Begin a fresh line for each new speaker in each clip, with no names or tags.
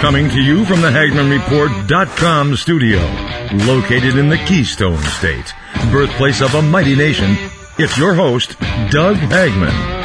Coming to you from the HagmannReport.com studio, located in the Keystone State, birthplace of a mighty nation, it's your host, Doug Hagmann.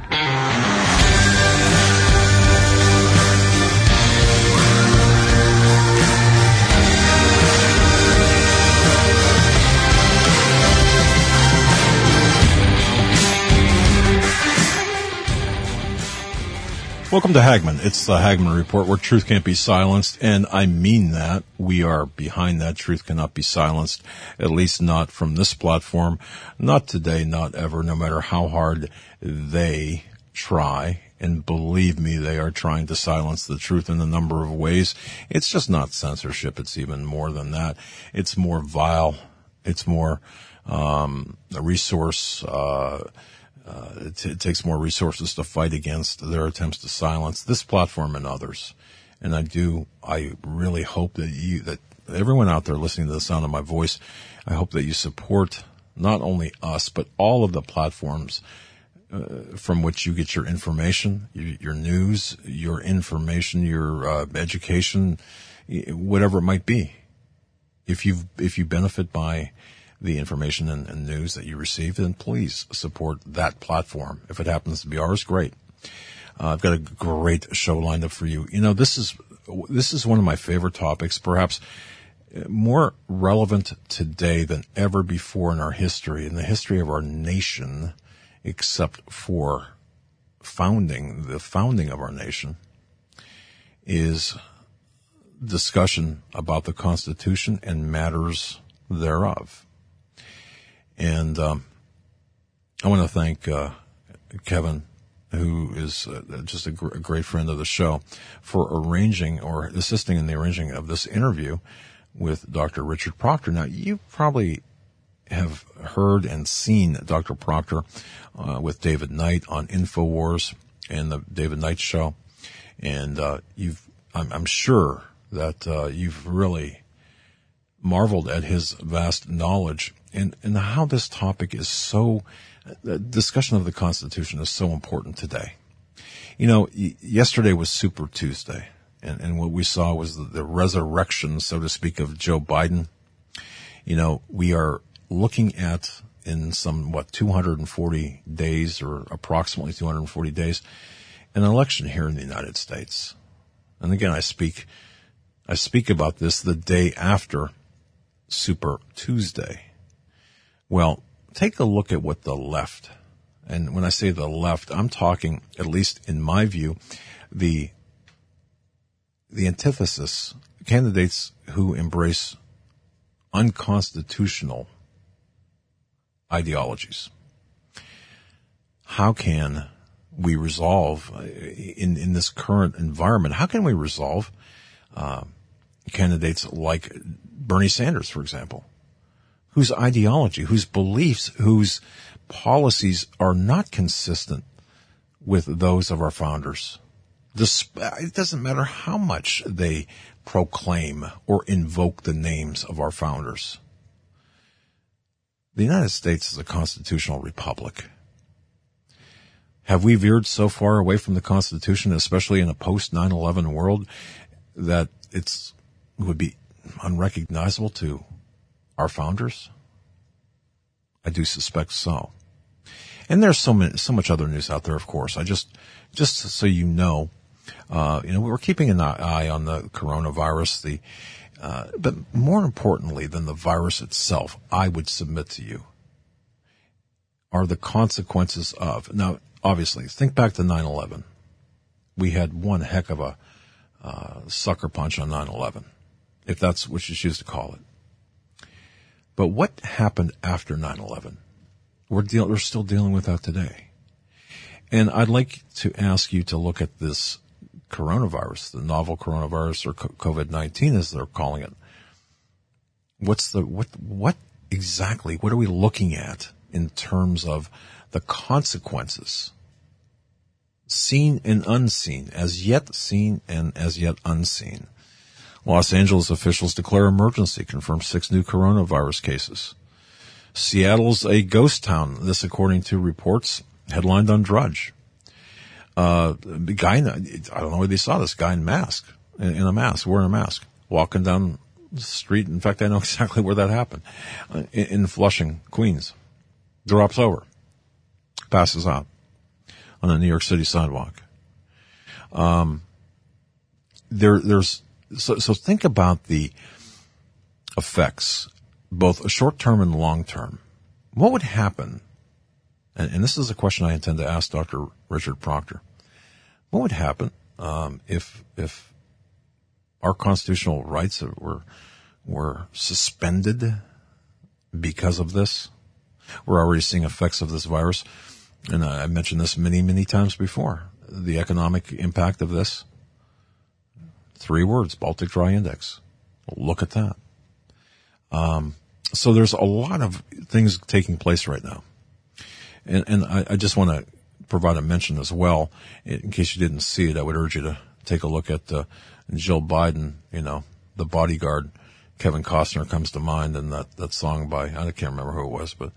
Welcome to Hagmann. It's the Hagmann Report, where truth can't be silenced, and I mean that. We are behind that. Truth cannot be silenced, at least not from this platform. Not today, not ever, no matter how hard they try. And believe me, they are trying to silence the truth in a number of ways. It's just not censorship. It's even more than that. It's more vile. It's more a resource. It takes more resources to fight against their attempts to silence this platform and others. And I really hope that everyone out there listening to the sound of my voice, I hope that you support not only us, but all of the platforms from which you get your information, your news, your information, your education, whatever it might be. If you benefit by the information and news that you receive, then please support that platform. If it happens to be ours, great. I've got a great show lined up for you. You know, this is one of my favorite topics, perhaps more relevant today than ever before in our history, in the history of our nation, except for the founding of our nation, is discussion about the Constitution and matters thereof. And I want to thank Kevin, who is just a great friend of the show, for arranging or assisting in the arranging of this interview with Dr. Richard Proctor. Now, you probably have heard and seen Dr. Proctor with David Knight on InfoWars and the David Knight Show, and I'm sure that you've really marveled at his vast knowledge and how this topic is the discussion of the Constitution is so important today. You know, yesterday was Super Tuesday, and what we saw was the resurrection, so to speak, of Joe Biden. You know, we are looking at, in some, 240 days, or approximately 240 days, an election here in the United States. And again, I speak about this the day after Super Tuesday. Well, take a look at what the left, and when I say the left, I'm talking, at least in my view, the antithesis, candidates who embrace unconstitutional ideologies. How can we resolve, in this current environment, how can we resolve candidates like Bernie Sanders, for example, whose ideology, whose beliefs, whose policies are not consistent with those of our founders? It doesn't matter how much they proclaim or invoke the names of our founders. The United States is a constitutional republic. Have we veered so far away from the Constitution, especially in a post-9/11 world, that it would be unrecognizable to our founders? I do suspect so. And there's so much other news out there, of course. Just so you know, we're keeping an eye on the coronavirus, but more importantly than the virus itself, I would submit to you, are the consequences of. Now, obviously, think back to 9/11. We had one heck of a sucker punch on 9/11, if that's what you choose to call it. But what happened after 9/11? We're still dealing with that today. And I'd like to ask you to look at this coronavirus, the novel coronavirus, or COVID-19 as they're calling it. What exactly, what are we looking at in terms of the consequences? Seen and unseen, as yet seen and as yet unseen. Los Angeles officials declare emergency, confirm 6 new coronavirus cases. Seattle's a ghost town, this according to reports headlined on Drudge. The guy, I don't know whether you saw this guy in mask. in a mask, wearing a mask, walking down the street. In fact, I know exactly where that happened. In Flushing, Queens. Drops over. Passes out on a New York City sidewalk. So think about the effects, both short-term and long-term. What would happen, and this is a question I intend to ask Dr. Richard Proctor, what would happen if our constitutional rights were suspended because of this? We're already seeing effects of this virus, and I mentioned this many, many times before. The economic impact of this, 3 words, Baltic Dry Index. Look at that. So there's a lot of things taking place right now. And I just want to provide a mention as well. In case you didn't see it, I would urge you to take a look at Jill Biden, the bodyguard. Kevin Costner comes to mind, and that song by, I can't remember who it was, but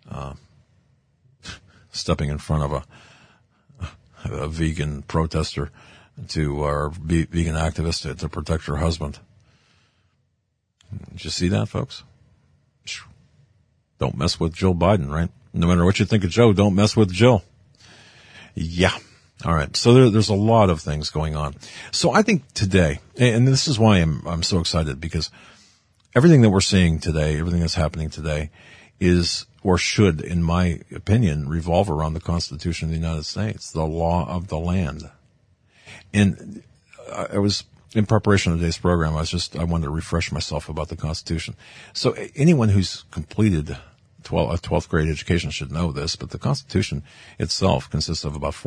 stepping in front of a vegan protester or vegan activist to protect her husband. Did you see that, folks? Don't mess with Jill Biden, right? No matter what you think of Joe, don't mess with Jill. Yeah. All right. So there's a lot of things going on. So I think today, and this is why I'm so excited, because everything that we're seeing today, everything that's happening today is, or should, in my opinion, revolve around the Constitution of the United States, the law of the land. And I was, in preparation of today's program, I wanted to refresh myself about the Constitution. So anyone who's completed a 12th grade education should know this, but the Constitution itself consists of about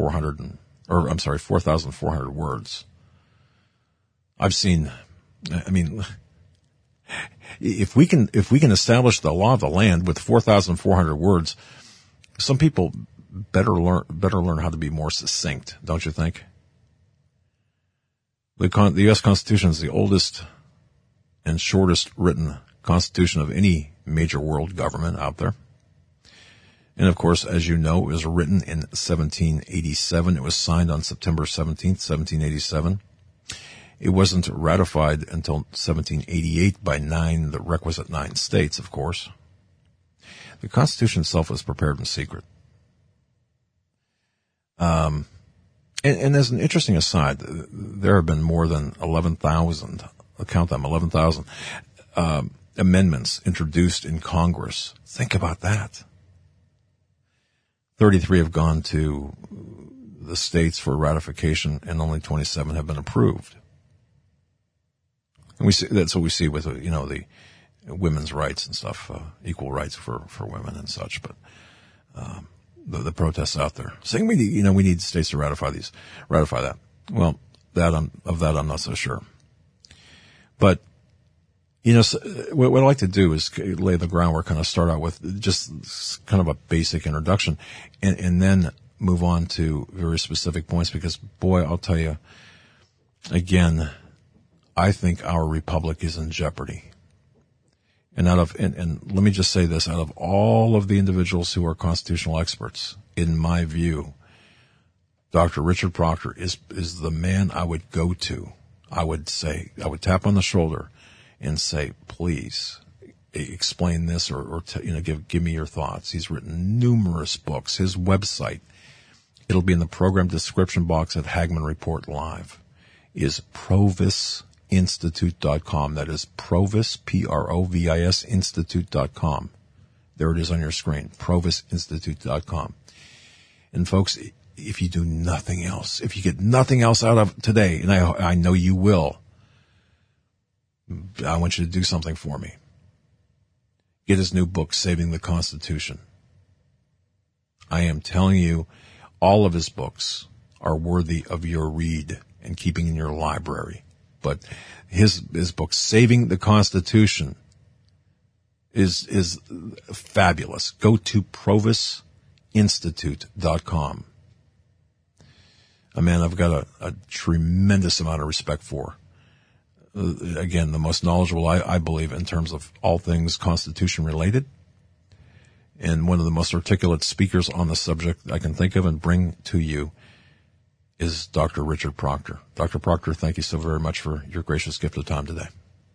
4,400 words. If we can establish the law of the land with 4,400 words, some people better learn how to be more succinct, don't you think? The U.S. Constitution is the oldest and shortest written constitution of any major world government out there. And of course, as you know, it was written in 1787. It was signed on September 17th, 1787. It wasn't ratified until 1788 by the requisite 9 states, of course. The Constitution itself was prepared in secret. And as an interesting aside, there have been more than 11,000, count them, 11,000 amendments introduced in Congress. Think about that. 33 have gone to the states for ratification, and only 27 have been approved. And that's what we see with, the women's rights and stuff, equal rights for women and such. But, the protests out there saying we need states to ratify that. Well, I'm not so sure. But, what I'd like to do is lay the groundwork, kind of start out with just kind of a basic introduction and then move on to very specific points, because boy, I'll tell you again, I think our republic is in jeopardy. And let me just say this, out of all of the individuals who are constitutional experts, in my view, Dr. Richard Proctor is the man I would go to. I would tap on the shoulder and say, please explain this or give me your thoughts. He's written numerous books. His website, it'll be in the program description box at Hagmann Report Live, is provisinstitute.com. That is Provis, Provis, institute.com. There it is on your screen, provisinstitute.com. And folks, if you do nothing else, if you get nothing else out of today, and I know you will, I want you to do something for me. Get his new book, Saving the Constitution. I am telling you, all of his books are worthy of your read and keeping in your library. But his book, Saving the Constitution, is fabulous. Go to provisinstitute.com. A man I've got a tremendous amount of respect for. Again, the most knowledgeable, I believe, in terms of all things Constitution related, and one of the most articulate speakers on the subject I can think of and bring to you is Dr. Richard Proctor. Dr. Proctor, thank you so very much for your gracious gift of time today.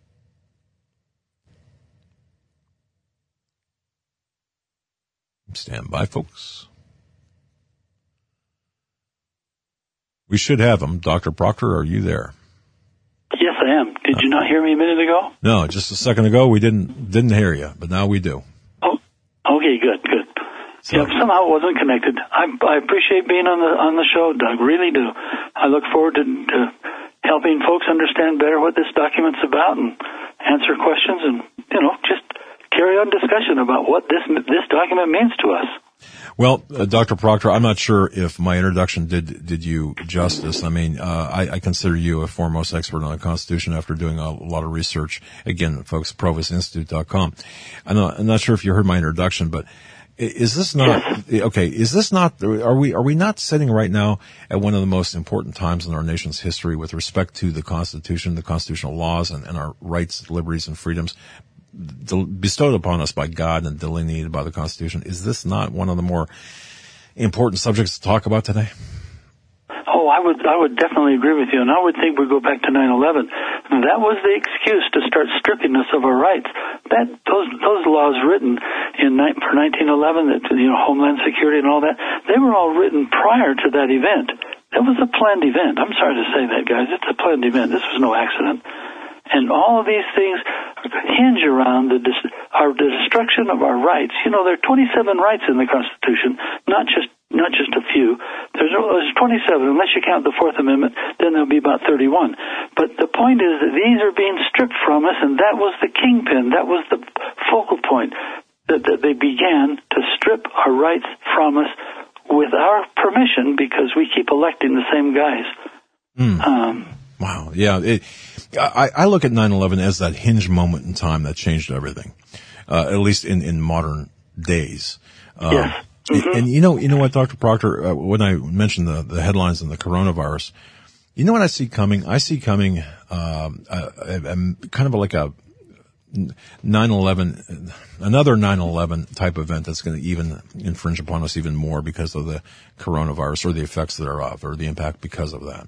Stand by, folks. We should have him. Dr. Proctor, are you there?
Yes, I am. Did you not hear me a minute ago?
No, just a second ago we didn't hear you, but now we do.
Oh, okay, good. So. Yeah, somehow it wasn't connected. I appreciate being on the show, Doug. Really do. I look forward to helping folks understand better what this document's about and answer questions and just carry on discussion about what this document means to us.
Well, Dr. Proctor, I'm not sure if my introduction did you justice. I mean, I consider you a foremost expert on the Constitution after doing a lot of research. Again, folks, provosinstitute.com. I'm not sure if you heard my introduction, but is this not, okay, is this not, are we not sitting right now at one of the most important times in our nation's history with respect to the Constitution, the constitutional laws, and our rights, liberties, and freedoms bestowed upon us by God and delineated by the Constitution? Is this not one of the more important subjects to talk about today?
Oh, I would definitely agree with you, and I would think we go back to 9/11. That was the excuse to start stripping us of our rights. Those laws written for 1911, that Homeland Security and all that, they were all written prior to that event. That was a planned event. I'm sorry to say that, guys. It's a planned event. This was no accident. And all of these things hinge around the destruction of our rights. There are 27 rights in the Constitution, not just a few. There's 27, unless you count the Fourth Amendment, then there'll be about 31. But the point is that these are being stripped from us, and that was the kingpin, that was the focal point, that they began to strip our rights from us with our permission because we keep electing the same guys.
Wow. Yeah. I look at 9/11 as that hinge moment in time that changed everything, at least in modern days.
Yes. Mm-hmm.
And you know what, Dr. Proctor, when I mentioned the headlines on the coronavirus, you know what I see coming? I see coming, kind of like a 9/11, another 9/11 type event that's going to even infringe upon us even more because of the coronavirus or the effects thereof or the impact because of that.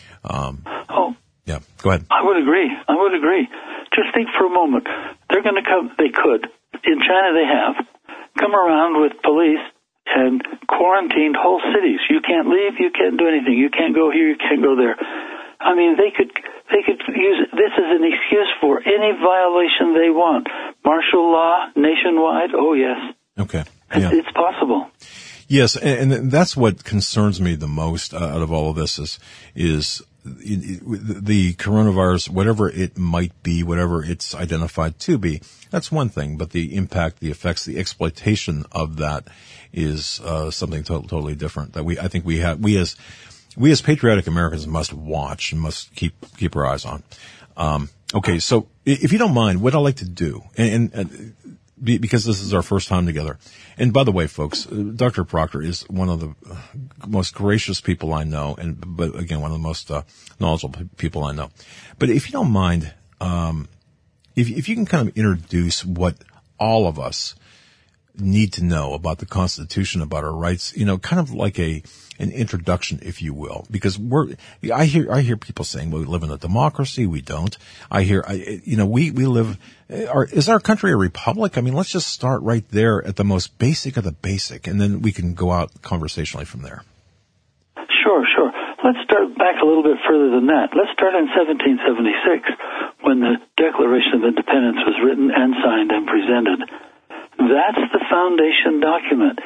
Yeah, go ahead.
I would agree. Just think for a moment. They're going to come, they could. In China they have come around with police and quarantined whole cities. You can't leave, you can't do anything. You can't go here, you can't go there. I mean, they could use this as an excuse for any violation they want. Martial law nationwide, oh yes.
Okay. Yeah.
It's possible.
Yes, and that's what concerns me the most out of all of this is the coronavirus, whatever it might be, whatever it's identified to be, that's one thing, but the impact, the effects, the exploitation of that is something totally different that I think we as patriotic Americans must watch and must keep our eyes on. Okay, so if you don't mind, what I'd like to do, and because this is our first time together. And by the way, folks, Dr. Proctor is one of the most gracious people I know, but again, one of the most knowledgeable people I know. But if you don't mind, if you can kind of introduce what all of us need to know about the Constitution, about our rights, kind of like an introduction, if you will, because I hear people saying, well, we live in a democracy. We don't. We live, is our country a republic? I mean, let's just start right there at the most basic of the basic, and then we can go out conversationally from there. Sure.
Let's start back a little bit further than that. Let's start in 1776 when the Declaration of Independence was written and signed and presented. That's the foundation document.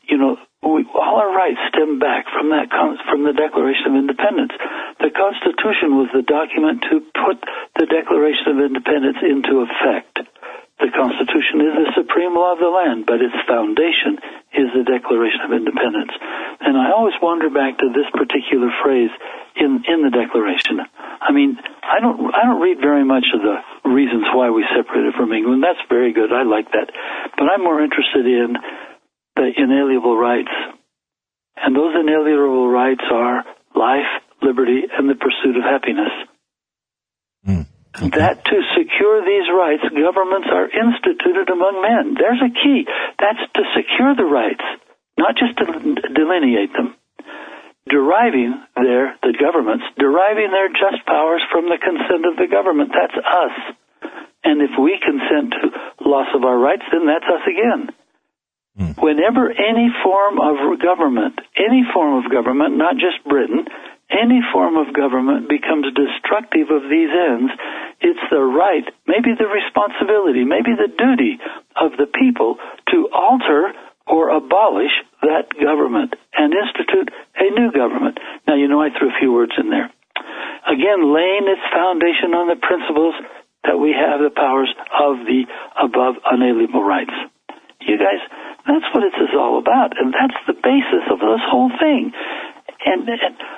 All our rights stem back from the Declaration of Independence. The Constitution was the document to put the Declaration of Independence into effect. The Constitution is the supreme law of the land, but its foundation is the Declaration of Independence. And I always wander back to this particular phrase in the Declaration. I mean, I don't read very much of the reasons why we separated from England. That's very good. I like that. But I'm more interested in the inalienable rights. And those inalienable rights are life, liberty, and the pursuit of happiness.
Okay.
That to secure these rights, governments are instituted among men. There's a key. That's to secure the rights, not just to delineate them. deriving the governments deriving their just powers from the consent of the government. That's us. And if we consent to loss of our rights, then that's us again. Whenever any form of government, not just Britain, any form of government becomes destructive of these ends, it's the right, maybe the responsibility, maybe the duty of the people to alter or abolish that government and institute a new government. Now, I threw a few words in there. Again, laying its foundation on the principles that we have the powers of the above unalienable rights. You guys, that's what this is all about, and that's the basis of this whole thing. And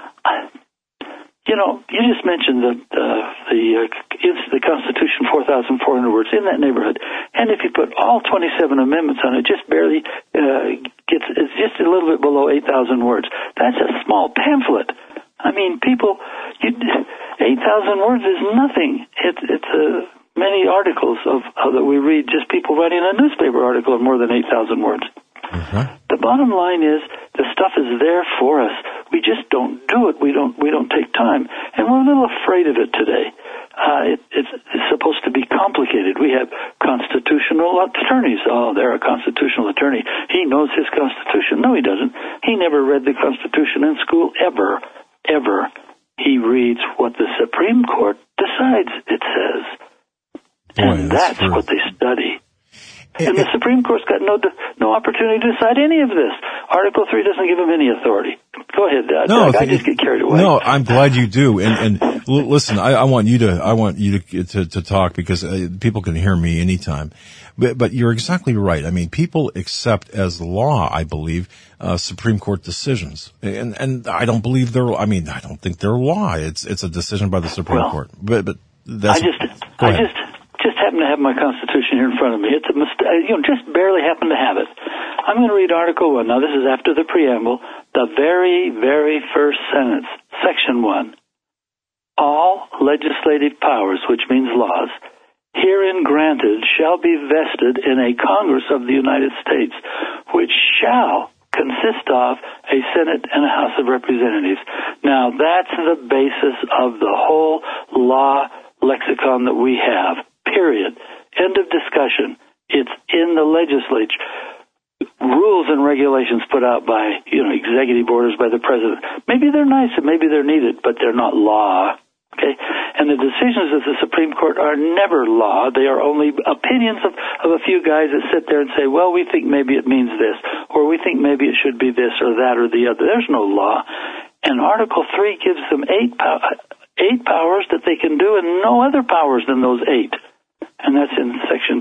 you just mentioned the Constitution, 4,400 words, in that neighborhood. And if you put all 27 amendments on it, just barely it's just a little bit below 8,000 words. That's a small pamphlet. I mean, 8,000 words is nothing. It's many articles that we read, just people writing a newspaper article of more than 8,000 words. Mm-hmm. The bottom line is the stuff is there for us. We just don't do it. We don't take time, and we're a little afraid of it today. It's supposed to be complicated. We have constitutional attorneys. Oh, they're a constitutional attorney. He knows his Constitution. No, he doesn't. He never read the Constitution in school ever. He reads what the Supreme Court decides it says. And that's what they study. And the Supreme Court's got no opportunity to decide any of this. Article 3 doesn't give them any authority. Go ahead, Doug. I just get carried away.
No, I'm glad you do. And listen, I want you to talk because people can hear me anytime. But you're exactly right. I mean, people accept as law, I believe, Supreme Court decisions, and I don't believe I don't think they're law. It's a decision by the Supreme Court. But that's.
I just happen to have my Constitution here in front of me. It's a mistake. Just barely happen to have it. I'm going to read Article 1. Now, this is after the preamble. The very, very first sentence, Section 1. All legislative powers, which means laws, herein granted shall be vested in a Congress of the United States, which shall consist of a Senate and a House of Representatives. Now, that's the basis of the whole law lexicon that we have. Period. End of discussion. It's in the legislature. Rules and regulations put out by, executive orders by the president. Maybe they're nice and maybe they're needed, but they're not law. Okay? And the decisions of the Supreme Court are never law. They are only opinions of a few guys that sit there and say, well, we think maybe it means this, or we think maybe it should be this or that or the other. There's no law. And Article 3 gives them eight powers that they can do and no other powers than those 8. And that's in Section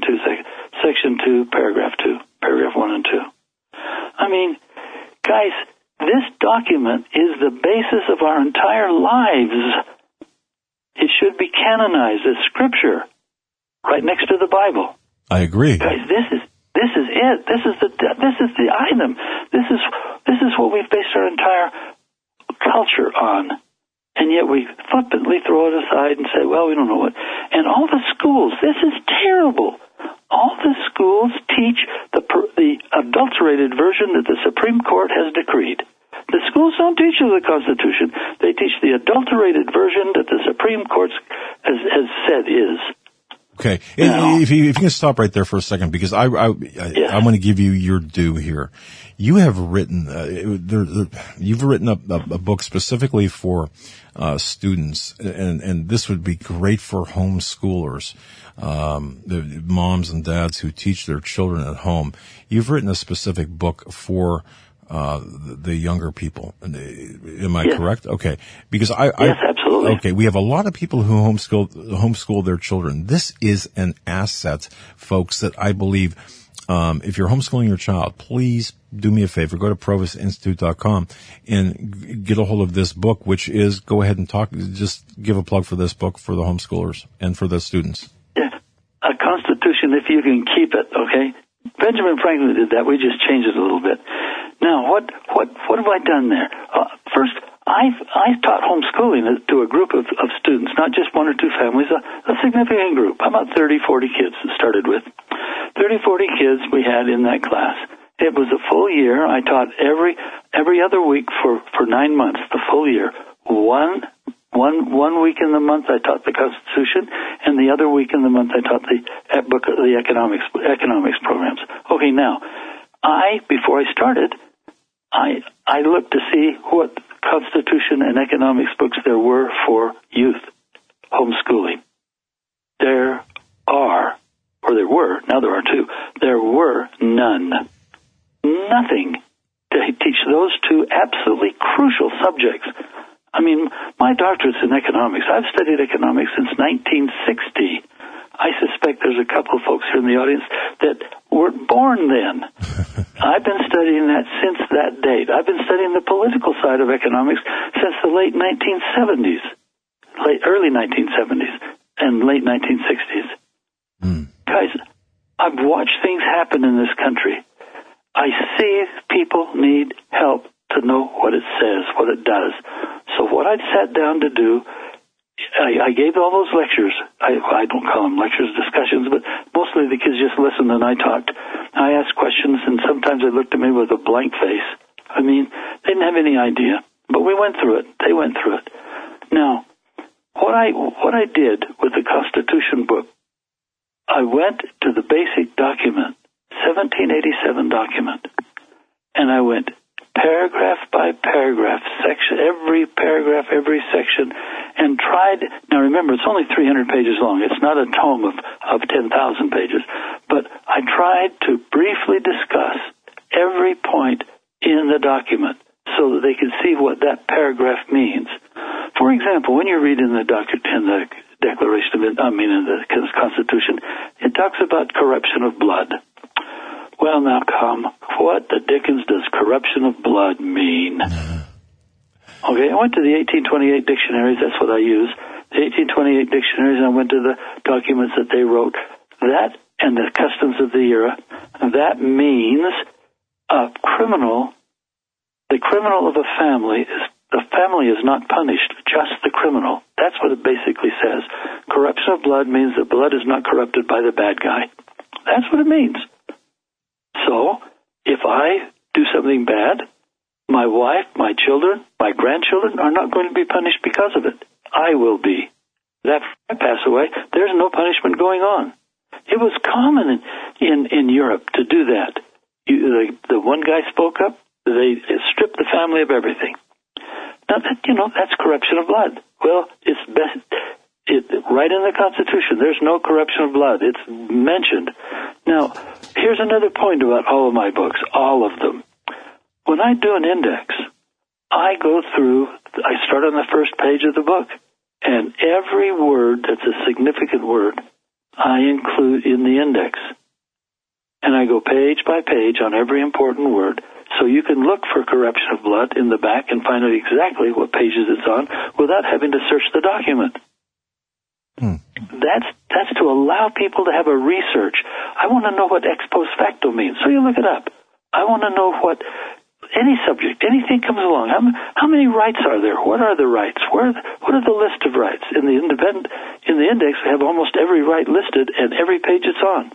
2, Paragraph 2, Paragraph 1 and 2. I mean, guys, this document is the basis of our entire lives. It should be canonized as Scripture, right next to the Bible.
I agree.
Guys, this is it. This is the item. This is what we've based our entire culture on. And yet we flippantly throw it aside and say, well, we don't know what. And all the schools, this is terrible. All the schools teach the adulterated version that the Supreme Court has decreed. The schools don't teach you the Constitution. They teach the adulterated version that the Supreme Court has said is.
Okay. If you can stop right there for a second, because I want to give you your due here. You have written, you've written a book specifically for students, and this would be great for homeschoolers, the moms and dads who teach their children at home. You've written a specific book for the younger people. Am I correct? Okay. Because
yes, absolutely.
Okay. We have a lot of people who homeschool their children. This is an asset, folks, that I believe, if you're homeschooling your child, please do me a favor. Go to provistinstitute.com and get a hold of this book, which is, go ahead and just give a plug for this book for the homeschoolers and for the students.
Yeah. A Constitution, if you can keep it, okay? Benjamin Franklin did that. We just changed it a little bit. Now, what have I done there? First, I taught homeschooling to a group of students, not just one or two families, a significant group, about 30, 40 kids to started with. 30, 40 kids we had in that class. It was a full year. I taught every other week for 9 months, the full year. One week in the month I taught the Constitution, and the other week in the month I taught the economics programs. Okay, now, before I started, I looked to see what Constitution and economics books there were for youth homeschooling. There were, now there are two, there were none. Nothing to teach those two absolutely crucial subjects. I mean, my doctorate's in economics. I've studied economics since 1960. I suspect there's a couple of folks here in the audience that weren't born then. I've been studying that since that date. I've been studying the political side of economics since the late 1970s, early 1970s, and late 1960s. Guys, I've watched things happen in this country. I see people need help to know what it says, what it does. So what I sat down to do, I gave all those lectures. I don't call them lectures, discussions, but mostly the kids just listened and I talked. I asked questions, and sometimes they looked at me with a blank face. I mean, they didn't have any idea, but we went through it. They went through it. Now, what I did with the Constitution book, I went to the basic document, 1787 document, and I went paragraph by paragraph, section, every paragraph, every section, and tried, now remember, it's only 300 pages long. It's not a tome of 10,000 pages, but I tried to briefly discuss every point in the document so that they could see what that paragraph means. For example, when you read in the Declaration in the Constitution, it talks about corruption of blood. Well, now come, what the dickens does corruption of blood mean? Okay, I went to the 1828 dictionaries, that's what I use. The 1828 dictionaries, and I went to the documents that they wrote. That and the customs of the era, that means a criminal, the criminal of a family is not punished, just the criminal. That's what it basically says. Corruption of blood means that blood is not corrupted by the bad guy. That's what it means. So, if I do something bad, my wife, my children, my grandchildren are not going to be punished because of it. I will be. If I pass away, there's no punishment going on. It was common in Europe to do that. The one guy spoke up, they stripped the family of everything. Now, that's corruption of blood. Well, it's right in the Constitution. There's no corruption of blood. It's mentioned. Now, here's another point about all of my books, all of them. When I do an index, I start on the first page of the book, and every word that's a significant word, I include in the index. And I go page by page on every important word, so you can look for corruption of blood in the back and find out exactly what pages it's on without having to search the document. That's to allow people to have a research. I want to know what ex post facto means, so you look it up. I want to know what any subject, anything comes along. How many rights are there? What are the rights? What are the list of rights? In the index, we have almost every right listed, and every page it's on.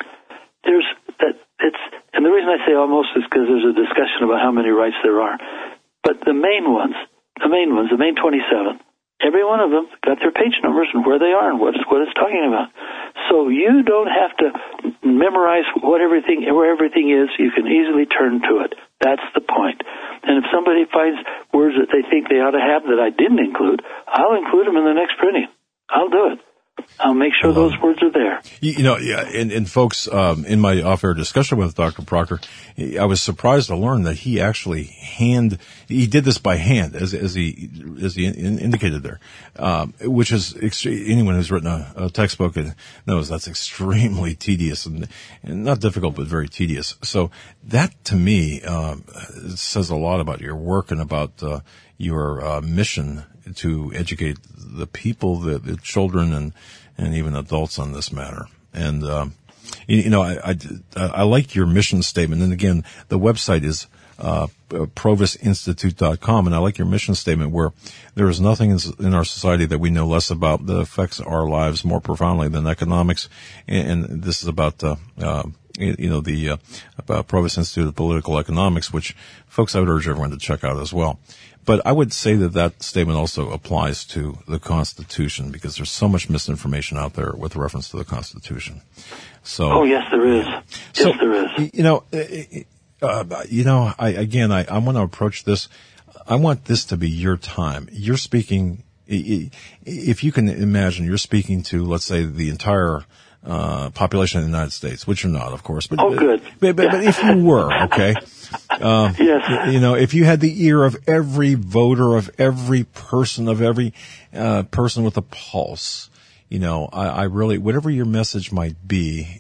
And the reason I say almost is because there's a discussion about how many rights there are. But the main 27, every one of them got their page numbers and where they are and what it's talking about. So you don't have to memorize where everything is. You can easily turn to it. That's the point. And if somebody finds words that they think they ought to have that I didn't include, I'll include them in the next printing. I'll do it. I'll make sure those words are there.
And folks, in my off-air discussion with Dr. Proctor, I was surprised to learn that he actually he did this by hand, as he indicated there, which is anyone who's written a textbook knows that's extremely tedious and not difficult, but very tedious. So that to me, says a lot about your work and about, your, mission to educate the people, the children and even adults on this matter. And, I like your mission statement. And again, the website is, provisinstitute.com. And I like your mission statement where there is nothing in our society that we know less about that affects our lives more profoundly than economics. And this is about, the Provost Institute of Political Economics, which, folks, I would urge everyone to check out as well. But I would say that statement also applies to the Constitution, because there's so much misinformation out there with reference to the Constitution. So,
oh, yes, there is. Yes, there is.
I want to approach this. I want this to be your time. You're speaking, if you can imagine, you're speaking to, let's say, the entire population of the United States, which you're not, of course. But,
good.
But if you were, okay.
Yes.
If you had the ear of every voter, of every person person with a pulse, I really, whatever your message might be,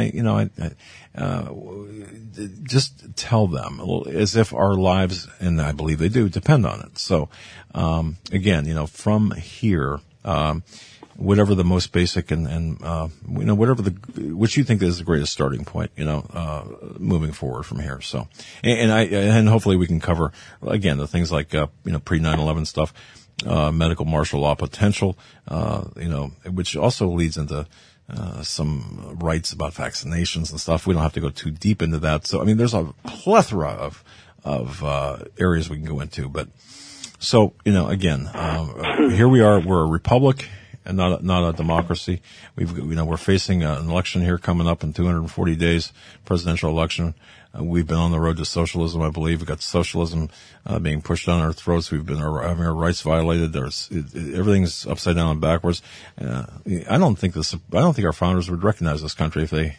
just tell them as if our lives, and I believe they do, depend on it. So, again, from here, whatever the most basic and whatever which you think is the greatest starting point, moving forward from here. So, and hopefully we can cover, again, the things like, pre 9/11 stuff, medical martial law potential, which also leads into, some rights about vaccinations and stuff. We don't have to go too deep into that. So, there's a plethora of areas we can go into, but so, again, here we are, we're a republic and not a democracy. We're facing an election here coming up in 240 days, presidential election. We've been on the road to socialism, I believe. We've got socialism being pushed down our throats. We've been having our rights violated. Everything's upside down and backwards. I don't think our founders would recognize this country if they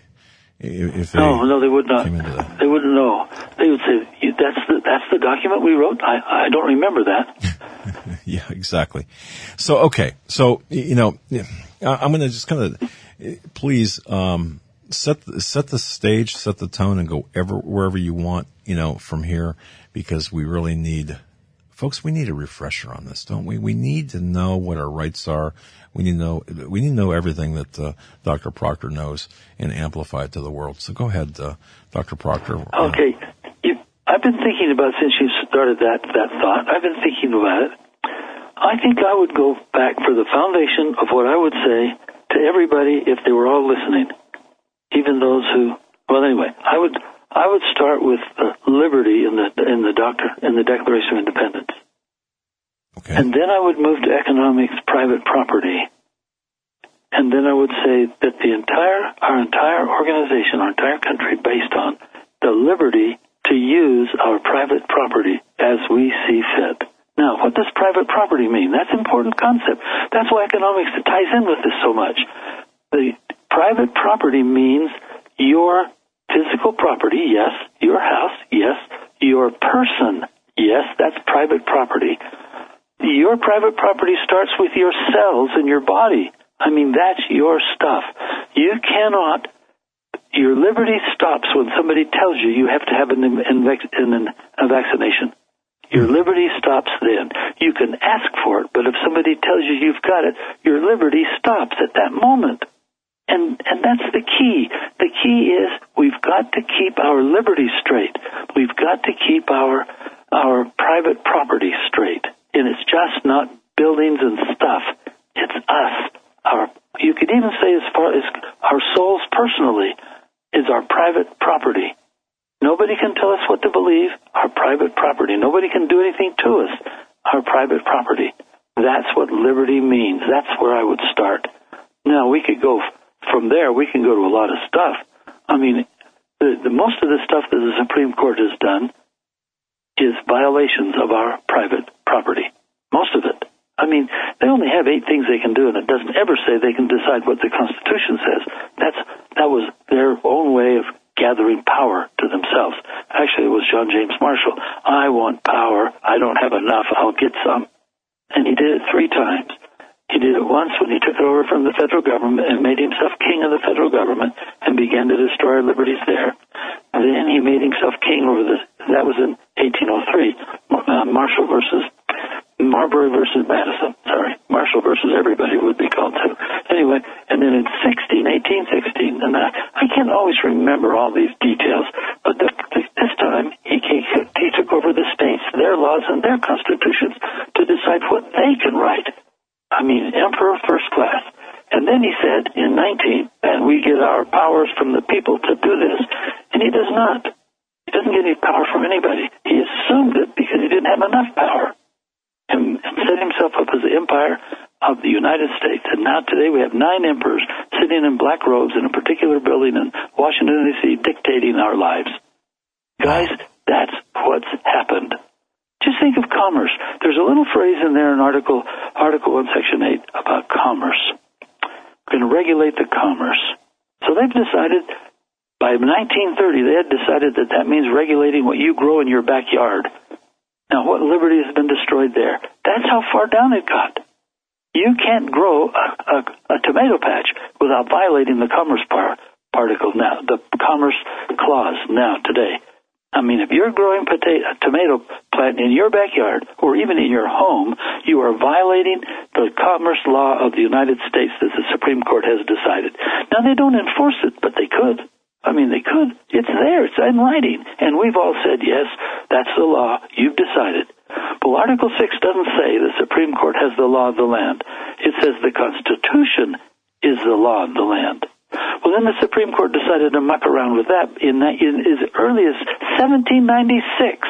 No, they would not. They wouldn't know. They would say, that's the document we wrote? I don't remember that.
Yeah, exactly. So, okay. So, I'm going to just kind of, please, set the stage, set the tone, and go wherever you want, from here, because we really need, folks, we need a refresher on this, don't we? We need to know what our rights are. We need to know everything that Dr. Proctor knows and amplify it to the world. So go ahead, Dr. Proctor.
Okay. I've been thinking about, since you started that thought, I've been thinking about it. I think I would go back for the foundation of what I would say to everybody if they were all listening, even those who. Well, anyway, I would start with liberty in the Declaration of Independence,
okay,
and then I would move to economics, private property, and then I would say that our entire organization, our entire country, based on the liberty to use our private property as we see fit. Now, what does private property mean? That's an important concept. That's why economics ties in with this so much. The private property means your physical property, yes. Your house, yes. Your person, yes. That's private property. Your private property starts with your cells in your body. That's your stuff. Your liberty stops when somebody tells you have to have a vaccination. Your liberty stops then. You can ask for it, but if somebody tells you you've got it, your liberty stops at that moment. And that's the key. The key is we've got to keep our liberty straight. We've got to keep our private property straight. And it's just not buildings and stuff. It's us. You could even say as far as our souls personally is our private property. Nobody can tell us what to believe. Our private property. Nobody can do anything to us. Our private property. That's what liberty means. That's where I would start. Now, we could go from there. We can go to a lot of stuff. The most of the stuff that the Supreme Court has done is violations of our private property. Most of it. They only have 8 things they can do, and it doesn't ever say they can decide what the Constitution says. That was their own way of gathering power to themselves. Actually, it was John James Marshall. I want power. I don't have enough. I'll get some. And he did it 3 times. He did it once when he took it over from the federal government and made himself king of the federal government and began to destroy our liberties there. And then he made himself king over that was in 1803. Marbury versus Madison. Marshall versus everybody would be called too. Anyway, and then in 1816, and I can't always remember all these details, but this time he took over the states, their laws and their constitutions to decide what they can write. Emperor first class. And then he said in 19, and we get our powers from the people to do this. And he does not. He doesn't get any power from anybody. He assumed it because he didn't have enough power and set himself up as the empire of the United States. And now today we have 9 emperors sitting in black robes in a particular building in Washington, D.C., dictating our lives. Guys, that's what's happened. Just think of commerce. There's a little phrase in there in Article 1, Section 8 about commerce. We're going to regulate the commerce. So they've decided, by 1930, they had decided that means regulating what you grow in your backyard. Now, what liberty has been destroyed there? That's how far down it got. You can't grow a tomato patch without violating the commerce particle now, the commerce clause now, today. I mean, if you're growing a tomato plant in your backyard or even in your home, you are violating the commerce law of the United States that the Supreme Court has decided. Now, they don't enforce it, but they could. I mean, they could. It's there. It's in writing. And we've all said, yes, that's the law. You've decided. Well, Article 6 doesn't say the Supreme Court has the law of the land. It says the Constitution is the law of the land. Well, then the Supreme Court decided to muck around with that in as early as 1796.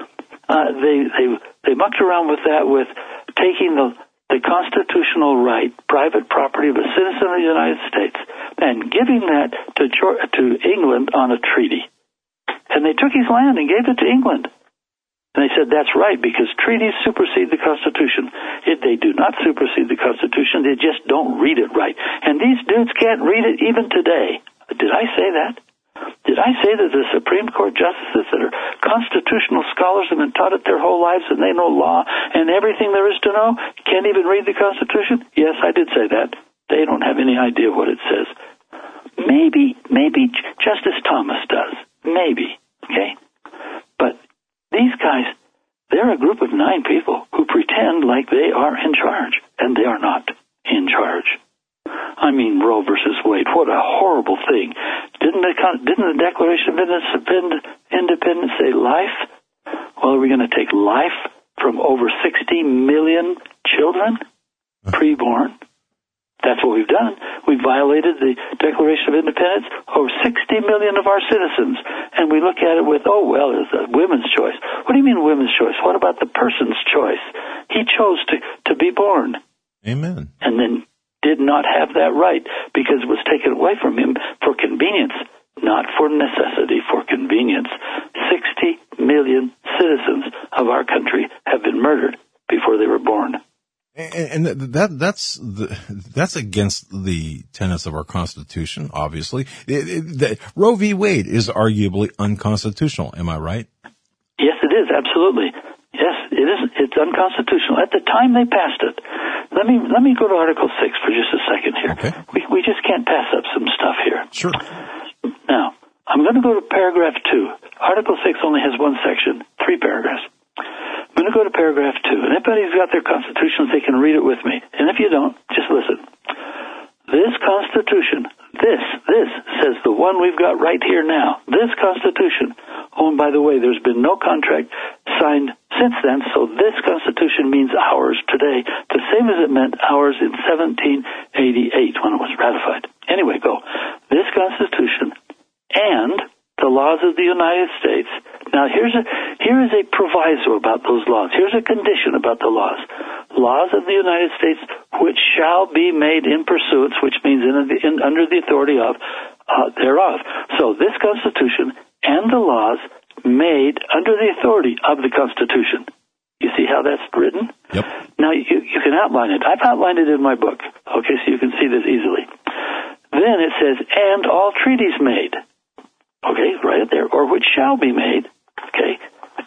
They mucked around with that with taking the constitutional right, private property of a citizen of the United States, and giving that to England on a treaty. And they took his land and gave it to England. And they said that's right because treaties supersede the Constitution. They do not supersede the Constitution. They just don't read it right. And these dudes can't read it even today. Did I say that? Did I say that the Supreme Court justices that are constitutional scholars have been taught it their whole lives and they know law and everything there is to know can't even read the Constitution? Yes, I did say that. They don't have any idea what it says. Maybe Justice Thomas does. Maybe. Okay? But these guys, they're a group of 9 people who pretend like they are in charge, and they are not in charge. I mean, Roe versus Wade, what a horrible thing. Didn't the Declaration of Independence say life? Well, are we going to take life from over 60 million children, preborn? That's what we've done. We violated the Declaration of Independence, over 60 million of our citizens. And we look at it with, it's a women's choice. What do you mean women's choice? What about the person's choice? He chose to be born.
Amen.
And then did not have that right because it was taken away from him for convenience, not for necessity, for convenience. 60 million citizens of our country have been murdered before they were born.
And that's against the tenets of our Constitution, obviously. Roe v. Wade is arguably unconstitutional. Am I right?
Yes, it is. Absolutely. Yes, it is. It's unconstitutional. At the time they passed it, let me go to Article 6 for just a second here.
Okay.
We just can't pass up some stuff here.
Sure.
Now, I'm going to go to paragraph 2. Article 6 only has one section, 3 paragraphs. I'm going to go to paragraph 2. And anybody who's got their constitutions, they can read it with me. And if you don't, just listen. This Constitution, this says the one we've got right here now. This Constitution, and by the way, there's been no contract signed since then, so this Constitution means ours today, the same as it meant ours in 1788 when it was ratified. Anyway, go. This Constitution and the laws of the United States. Now, here is a proviso about those laws. Here's a condition about the laws. Laws of the United States which shall be made in pursuance, which means under the authority of thereof. So this Constitution and the laws made under the authority of the Constitution. You see how that's written?
Yep.
Now, you can outline it. I've outlined it in my book, okay, so you can see this easily. Then it says, and all treaties made. Okay, right there, or which shall be made, okay,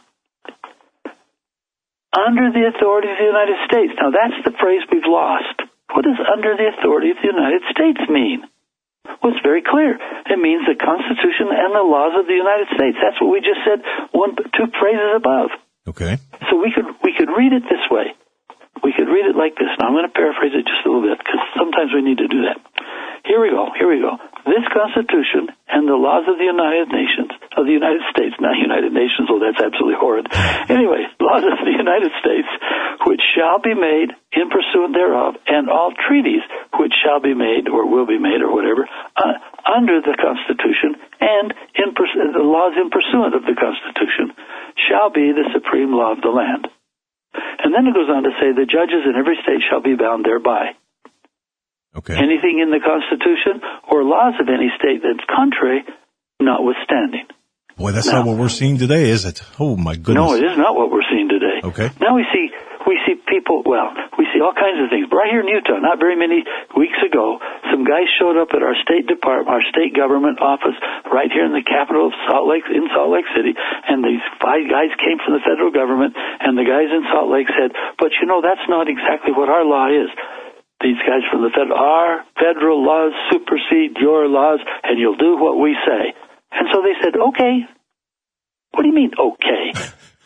under the authority of the United States. Now, that's the phrase we've lost. What does under the authority of the United States mean? Well, it's very clear. It means the Constitution and the laws of the United States. That's what we just said 2 phrases above.
Okay.
So we could read it this way. We could read it like this. Now, I'm going to paraphrase it just a little bit because sometimes we need to do that. Here we go. This Constitution and the laws of the United States, not United Nations, that's absolutely horrid. Anyway, laws of the United States, which shall be made in pursuance thereof, and all treaties which shall be made or will be made or whatever under the Constitution and the laws in pursuant of the Constitution shall be the supreme law of the land. And then it goes on to say the judges in every state shall be bound thereby.
Okay.
Anything in the Constitution or laws of any state that's contrary, notwithstanding.
Boy, that's not what we're seeing today, is it? Oh, my goodness.
No, it is not what we're seeing today.
Okay.
Now we see people, we see all kinds of things. But right here in Utah, not very many weeks ago, some guys showed up at our state department, our state government office right here in the capital of Salt Lake City, and these 5 guys came from the federal government, and the guys in Salt Lake said, but that's not exactly what our law is. These guys from the our federal laws supersede your laws, and you'll do what we say. And so they said, okay. What do you mean, okay?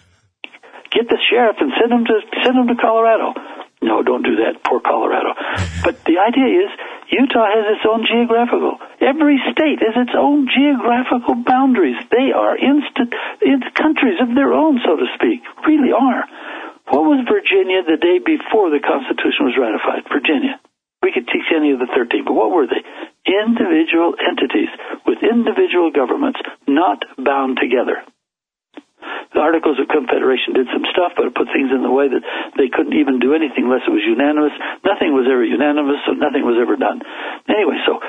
Get the sheriff and send him to Colorado. No, don't do that. Poor Colorado. But the idea is Utah has its own geographical. Every state has its own geographical boundaries. They are countries of their own, so to speak. Really are. What was Virginia the day before the Constitution was ratified? Virginia. We could teach any of the 13, but what were they? Individual entities with individual governments not bound together. The Articles of Confederation did some stuff, but it put things in the way that they couldn't even do anything unless it was unanimous. Nothing was ever unanimous, so nothing was ever done. Anyway, so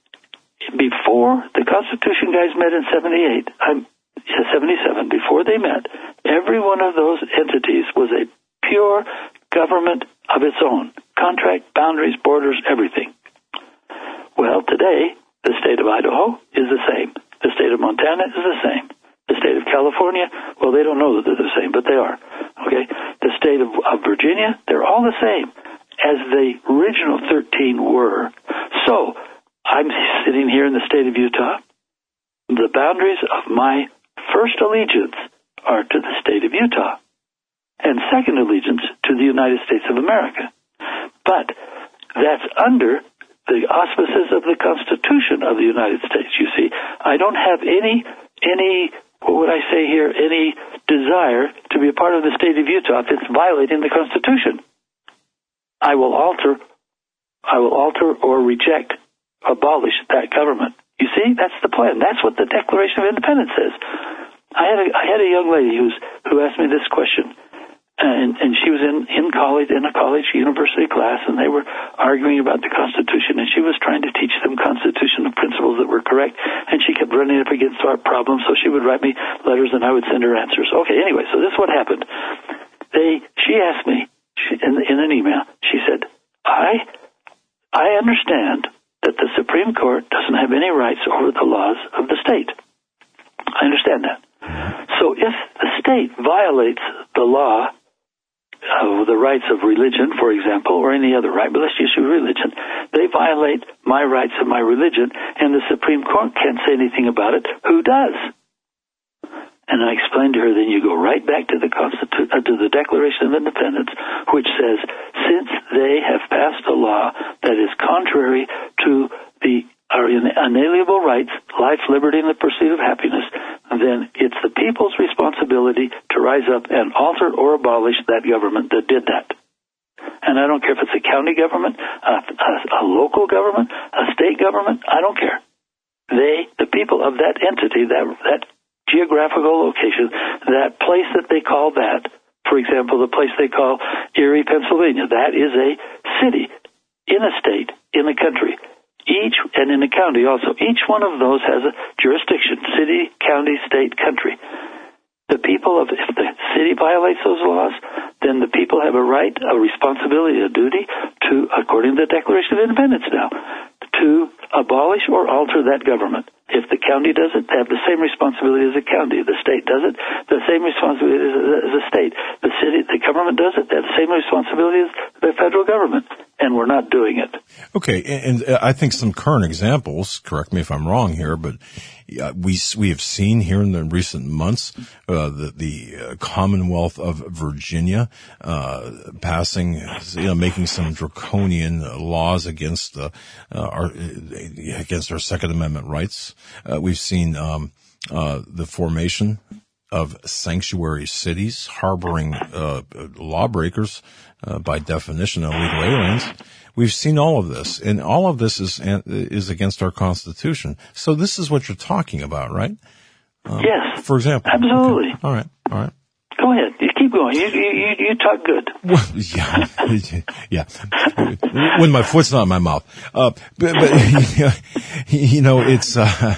before the Constitution guys met in 77, before they met, every one of those entities was a pure government of its own. Contract, boundaries, borders, everything. Well, today, the state of Idaho is the same. The state of Montana is the same. The state of California, well, they don't know that they're the same, but they are. Okay? The state of Virginia, they're all the same as the original 13 were. So, I'm sitting here in the state of Utah. The boundaries of my first allegiance are to the state of Utah, and second allegiance to the United States of America. But that's under the auspices of the Constitution of the United States, you see. I don't have any what would I say here, any desire to be a part of the state of Utah if it's violating the Constitution. I will alter or reject, abolish that government. You see, that's the plan. That's what the Declaration of Independence says. I had a young lady who asked me this question, and she was in college, in a college university class, and they were arguing about the Constitution, and she was trying to teach them constitutional principles that were correct, and she kept running up against our problems, so she would write me letters, and I would send her answers. Okay, anyway, so this is what happened. She asked me in an email, she said, I understand that the Supreme Court doesn't have any rights over the laws of the state. I understand that. So if the state violates the law of the rights of religion, for example, or any other right, but let's just use religion, they violate my rights of my religion, and the Supreme Court can't say anything about it. Who does? And I explained to her, then you go right back to the to the Declaration of Independence, which says, since they have passed a law that is contrary to our inalienable rights, life, liberty, and the pursuit of happiness, then it's the people's responsibility to rise up and alter or abolish that government that did that. And I don't care if it's a county government, a local government, a state government, I don't care. The people of that entity, that geographical location, that place that they call that, for example, the place they call Erie, Pennsylvania, that is a city in a state, in a country. And in a county also. Each one of those has a jurisdiction, city, county, state, country. If the city violates those laws, then the people have a right, a responsibility, a duty to, according to the Declaration of Independence now, to abolish or alter that government. If the county does it, they have the same responsibility as the county. The state does it, the same responsibility as the state. The city, the government does it, they have the same responsibility as the federal government. And we're not doing it.
Okay, and I think some current examples, correct me if I'm wrong here, but we have seen here in the recent months the Commonwealth of Virginia passing, making some draconian laws against our Second Amendment rights. We've seen the formation of sanctuary cities harboring lawbreakers, by definition, illegal aliens. We've seen all of this, and all of this is against our Constitution. So this is what you're talking about, right?
Yes.
For example.
Absolutely.
Okay. All right.
Go ahead. You keep going. You talk good.
Well, yeah. When my foot's not in my mouth. But it's,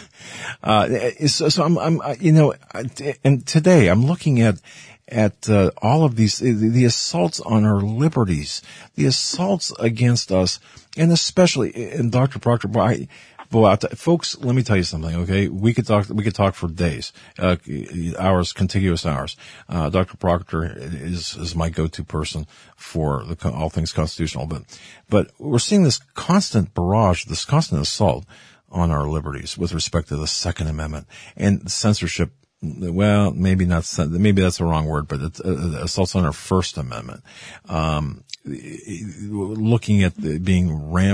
so I'm, and today I'm looking at all of these, the assaults on our liberties, the assaults against us, and especially, and Dr. Proctor, folks, let me tell you something, okay? We could talk for days, hours, contiguous hours. Dr. Proctor is my go-to person for all things constitutional, but we're seeing this constant barrage, this constant assault on our liberties with respect to the Second Amendment and censorship. Well, maybe that's the wrong word, but it's assaults on our First Amendment. Looking at being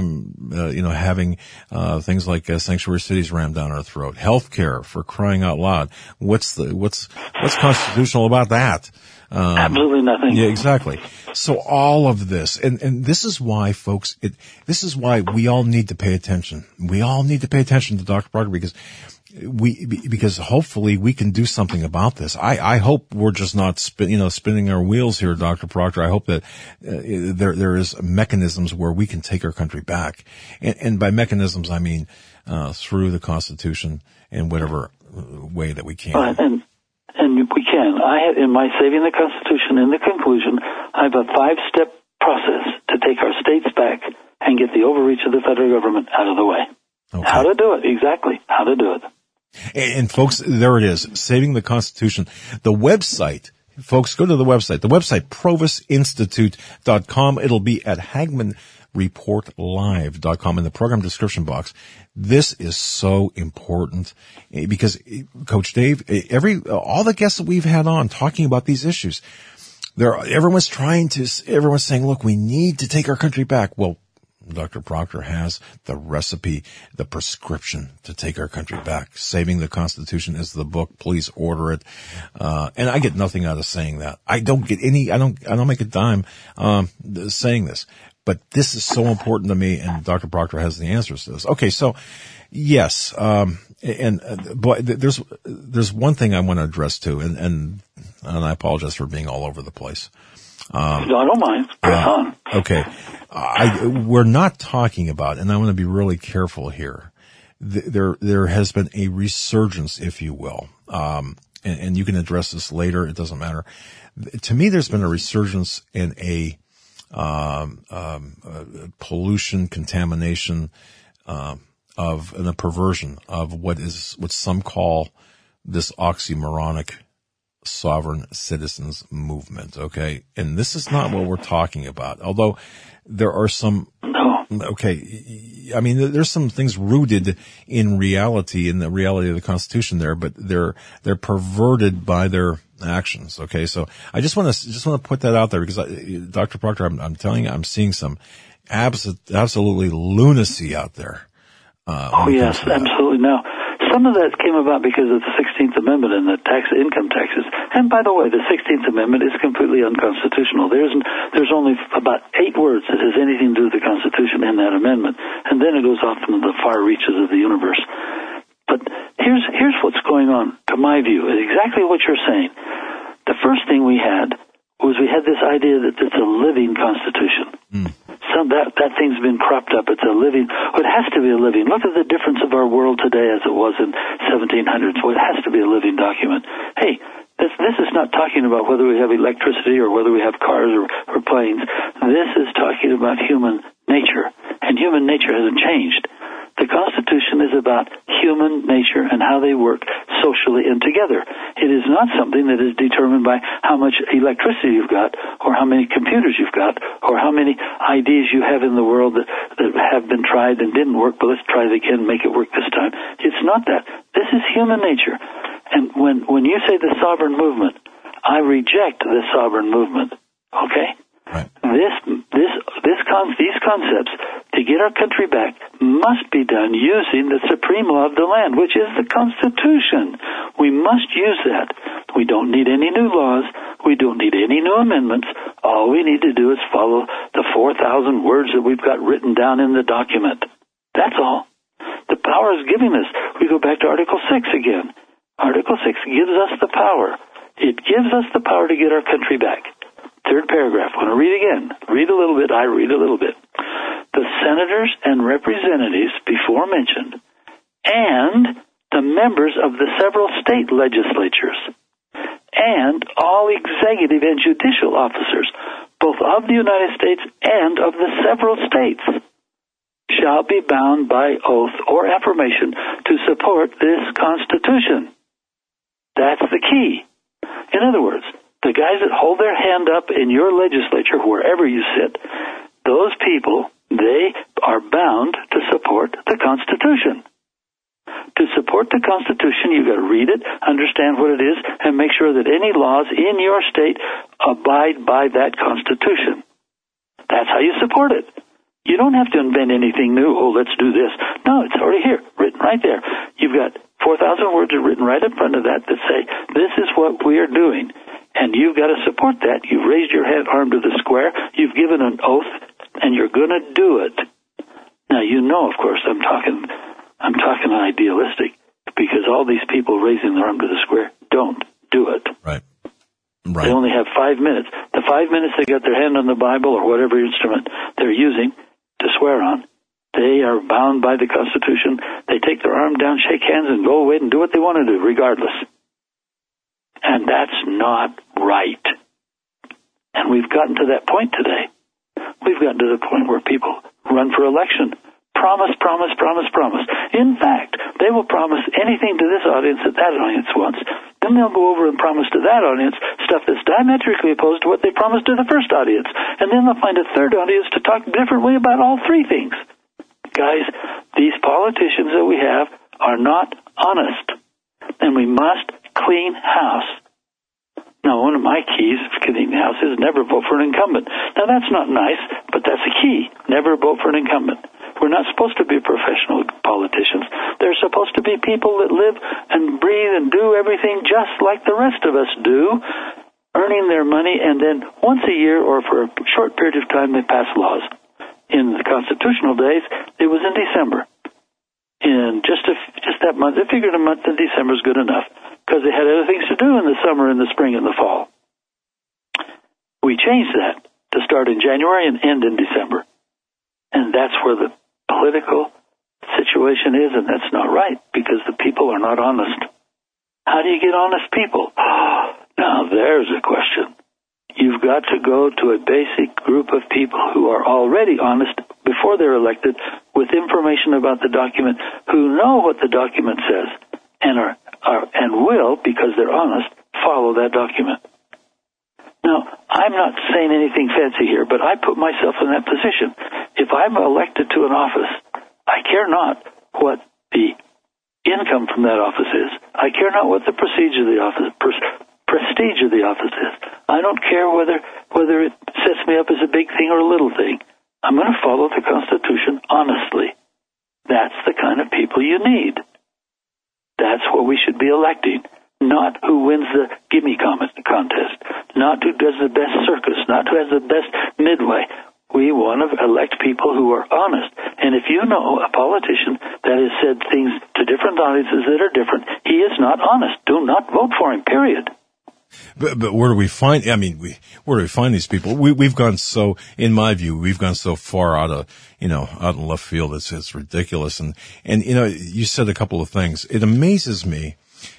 having things like sanctuary cities rammed down our throat, healthcare, for crying out loud. What's constitutional about that?
Absolutely nothing.
Yeah, exactly. So all of this, and this is why, folks, this is why we all need to pay attention. We all need to pay attention to Dr. Proctor because hopefully we can do something about this. I hope we're just not spinning our wheels here, Dr. Proctor. I hope that there is mechanisms where we can take our country back, and by mechanisms I mean through the Constitution in whatever way that we can.
And we can. I have, in my Saving the Constitution, in the conclusion, I have a 5-step process to take our states back and get the overreach of the federal government out of the way. Okay. How to do it, exactly. How to do it.
And folks, there it is, Saving the Constitution. The website, folks, go to the website. The website, provisinstitute.com. It'll be at HagmannReportLive.com in the program description box. This is so important because, Coach Dave, all the guests that we've had on talking about these issues, everyone's saying, look, we need to take our country back. Well, Dr. Proctor has the recipe, the prescription to take our country back. Saving the Constitution is the book. Please order it. And I get nothing out of saying that. I don't make a dime, saying this, but this is so important to me, and Dr. Proctor has the answers to this. Okay. So yes. But there's one thing I want to address too, and I apologize for being all over the place.
No, I don't mind. Press on.
Okay. We're not talking about, and I want to be really careful here. There has been a resurgence, if you will. And you can address this later. It doesn't matter. To me, there's been a resurgence in a pollution, contamination, and a perversion of what some call this oxymoronic sovereign citizens movement. Okay. And this is not what we're talking about. Although there are some, okay. I mean, there's some things rooted in reality, in the reality of the Constitution there, but they're perverted by their actions. Okay. So I just want to put that out there because Dr. Proctor, I'm telling you, I'm seeing some absolutely lunacy out there.
Yes, absolutely. Now, some of that came about because of the 16th Amendment and the income taxes. And by the way, the 16th Amendment is completely unconstitutional. There's only about 8 words that has anything to do with the Constitution in that amendment, and then it goes off into the far reaches of the universe. But here's what's going on, to my view, is exactly what you're saying. The first thing we had this idea that it's a living Constitution. That thing's been cropped up. It's a living, it has to be a living. Look at the difference of our world today as it was in 1700s. Well, it has to be a living document. Hey, this is not talking about whether we have electricity or whether we have cars or planes. This is talking about human nature, and human nature hasn't changed. The Constitution is about human nature and how they work socially and together. It is not something that is determined by how much electricity you've got or how many computers you've got or how many ideas you have in the world that have been tried and didn't work, but let's try it again, make it work this time. It's not that. This is human nature. And when you say the sovereign movement, I reject the sovereign movement. Okay?
Right.
These concepts to get our country back must be done using the supreme law of the land, which is the Constitution. We must use that. We don't need any new laws. We don't need any new amendments. All we need to do is follow the 4,000 words that we've got written down in the document. That's all. The power is giving us. We go back to Article 6 again. Article 6 gives us the power. It gives us the power to get our country back. Third paragraph. I want to read again. Read a little bit. I read a little bit. The senators and representatives before mentioned and the members of the several state legislatures and all executive and judicial officers, both of the United States and of the several states, shall be bound by oath or affirmation to support this Constitution. That's the key. In other words, the guys that hold their hand up in your legislature, wherever you sit, those people, they are bound to support the Constitution. To support the Constitution, you've got to read it, understand what it is, and make sure that any laws in your state abide by that Constitution. That's how you support it. You don't have to invent anything new. Oh, let's do this. No, it's already here, written right there. You've got 4,000 words written right in front of that say, this is what we are doing. And you've got to support that. You've raised your hand, arm to the square. You've given an oath, and you're going to do it. Now, you know, of course, I'm talking idealistic, because all these people raising their arm to the square don't do it.
Right.
They only have 5 minutes. The 5 minutes they got their hand on the Bible or whatever instrument they're using to swear on, they are bound by the Constitution. They take their arm down, shake hands, and go away and do what they want to do, regardless. And that's not right. And we've gotten to that point today. We've gotten to the point where people run for election. Promise, promise, promise, promise. In fact, they will promise anything to this audience that that audience wants. Then they'll go over and promise to that audience stuff that's diametrically opposed to what they promised to the first audience. And then they'll find a third audience to talk differently about all three things. Guys, these politicians that we have are not honest. And we must clean house. Now, one of my keys for cleaning the house is never vote for an incumbent. Now, that's not nice, but that's a key. Never vote for an incumbent. We're not supposed to be professional politicians. They're supposed to be people that live and breathe and do everything just like the rest of us do, earning their money, and then once a year or for a short period of time they pass laws. In the constitutional days, it was in December. In just that month, they figured a month in December is good enough because they had other things to do in the summer, in the spring, and the fall. We changed that to start in January and end in December. And that's where the political situation is, and that's not right, because the people are not honest. How do you get honest people? Now, there's a question. You've got to go to a basic group of people who are already honest before they're elected, with information about the document, who know what the document says, and will, because they're honest, follow that document. Now, I'm not saying anything fancy here, but I put myself in that position. If I'm elected to an office, I care not what the income from that office is. I care not what the prestige of the office is. I don't care whether it sets me up as a big thing or a little thing. I'm going to follow the Constitution honestly. That's the kind of people you need. That's what we should be electing. Not who wins the gimme contest, not who does the best circus, not who has the best midway. We want to elect people who are honest. And if you know a politician that has said things to different audiences that are different, he is not honest. Do not vote for him, period.
But where do we find, where do we find these people? We've gone so, in my view, we've gone so far out in left field. It's ridiculous. And, you said a couple of things. It amazes me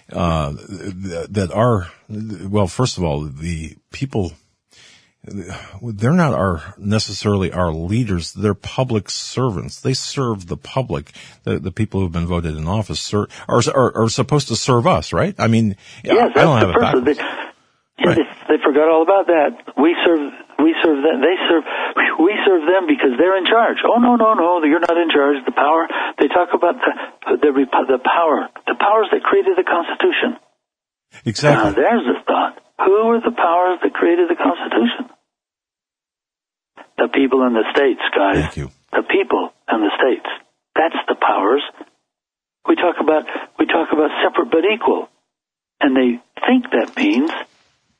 that first of all, the people, they're not necessarily our leaders. They're public servants. They serve the public. The people who've been voted in office are supposed to serve us, right? I mean,
yes,
I don't have it backwards.
They forgot all about that. We serve them. We serve them because they're in charge. Oh, no, you're not in charge. The power, they talk about the powers that created the Constitution.
Exactly.
Now, there's the thought. Who are the powers that created the Constitution? The people in the states, guys.
Thank you.
The people in the states. That's the powers. We talk about separate but equal. And they think that means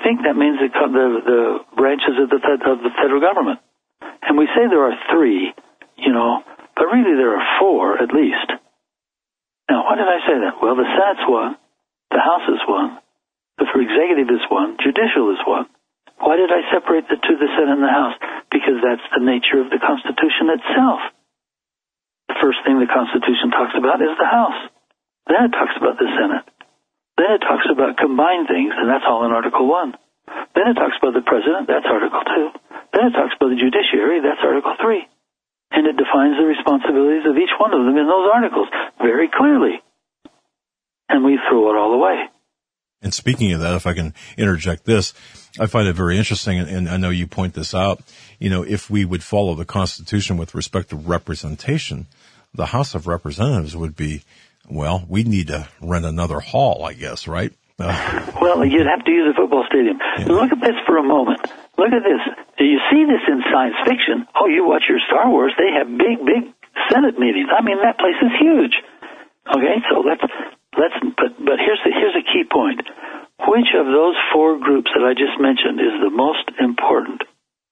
think that means the branches of the federal government. And we say there are 3, but really there are 4 at least. Now, why did I say that? Well, the Senate's 1, the House is 1, the executive is 1, judicial is 1. Why did I separate the 2, the Senate and the House? Because that's the nature of the Constitution itself. The first thing the Constitution talks about is the House. Then it talks about the Senate. Then it talks about combined things, and that's all in Article 1. Then it talks about the President, that's Article 2. Then it talks about the judiciary, that's Article 3. And it defines the responsibilities of each one of them in those articles very clearly. And we throw it all away.
And speaking of that, if I can interject this, I find it very interesting, and I know you point this out, if we would follow the Constitution with respect to representation, the House of Representatives would be, we'd need to rent another hall, I guess, right?
Well, you'd have to use a football stadium. Yeah. Look at this for a moment. Look at this. You see this in science fiction. Oh, you watch your Star Wars, they have big, big Senate meetings. I mean, that place is huge. Okay, so but here's a key point. Which of those 4 groups that I just mentioned is the most important?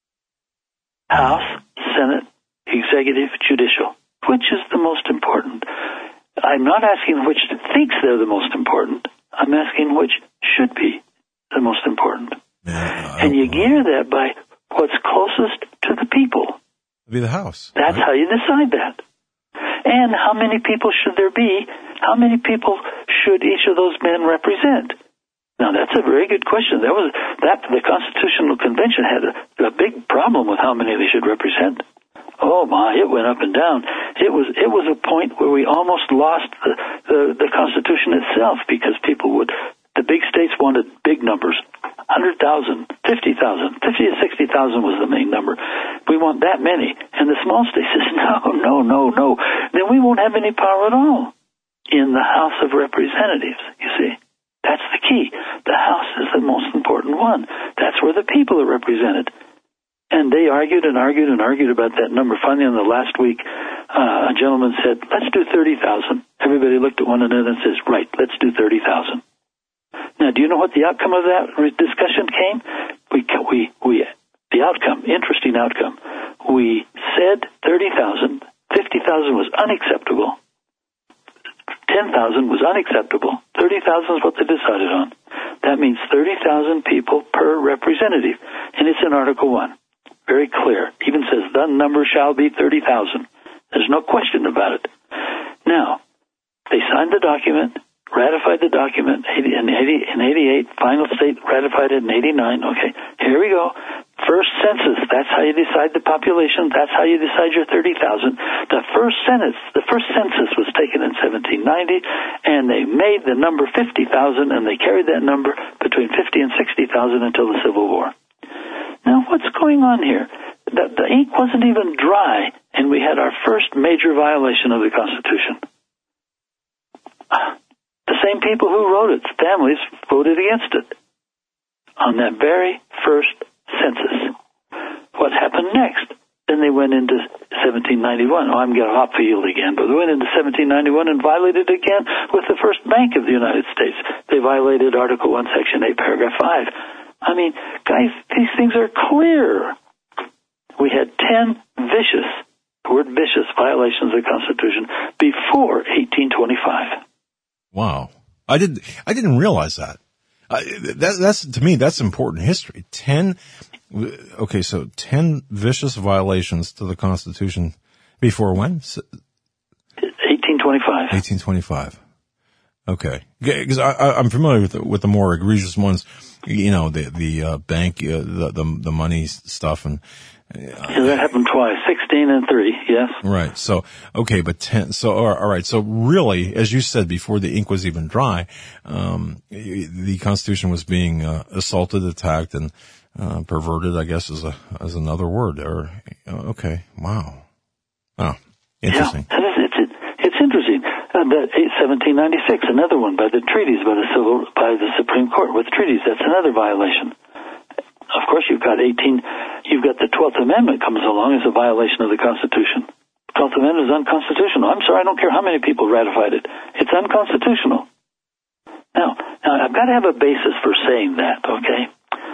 House, Senate, Executive, Judicial. Which is the most important? I'm not asking which thinks they're the most important. I'm asking which should be the most important. And you gear that by what's closest to the people.
It'd be the House.
That's right? How you decide that. And how many people should there be? How many people should each of those men represent? Now, that's a very good question. The Constitutional Convention had a big problem with how many they should represent. Oh my, it went up and down. It was a point where we almost lost the Constitution itself because the big states wanted big numbers. 100,000, 50,000, 50 to 60,000 was the main number. We want that many. And the small states says, no. Then we won't have any power at all in the House of Representatives, you see. That's the key. The House is the most important one. That's where the people are represented. And they argued about that number. Finally, in the last week, a gentleman said, let's do 30,000. Everybody looked at one another and says, right, let's do 30,000. Now, do you know what the outcome of that discussion came? The outcome, interesting outcome. We said 30,000, 50,000 was unacceptable, 10,000 was unacceptable, 30,000 is what they decided on. That means 30,000 people per representative, and it's in Article 1. Very clear. Even says the number shall be 30,000. There's no question about it. Now, they signed the document, ratified the document in 88, final state ratified it in 89. Okay, here we go. First census, that's how you decide the population, that's how you decide your 30,000. The first census was taken in 1790, and they made the number 50,000, and they carried that number between 50 and 60,000 until the Civil War. Now, what's going on here? The ink wasn't even dry, and we had our first major violation of the Constitution. The same people who wrote it, families, voted against it on that very first census. What happened next? Then they went into 1791. I'm getting off field again, but they went into 1791 and violated it again with the first Bank of the United States. They violated Article 1, Section 8, Paragraph 5. I mean, guys, these things are clear. We had 10 vicious violations of the Constitution before 1825.
Wow. I didn't realize that. That's to me, that's important history. 10 vicious violations to the Constitution before when?
1825.
1825. Okay. Because I'm familiar with the more egregious ones, the bank, the money stuff and,
that happened twice, 16 and 3, yes.
Right. So, okay, but 10, so, all right. So really, as you said before the ink was even dry, the Constitution was being, assaulted, attacked, and, perverted, I guess is another word. Okay. Wow. Oh, interesting.
Yeah, it's interesting. 1796, another one by the treaties, by the Supreme Court with treaties. That's another violation. Of course, you've got the 12th Amendment comes along as a violation of the Constitution. The 12th Amendment is unconstitutional. I'm sorry, I don't care how many people ratified it. It's unconstitutional. Now, I've got to have a basis for saying that, okay?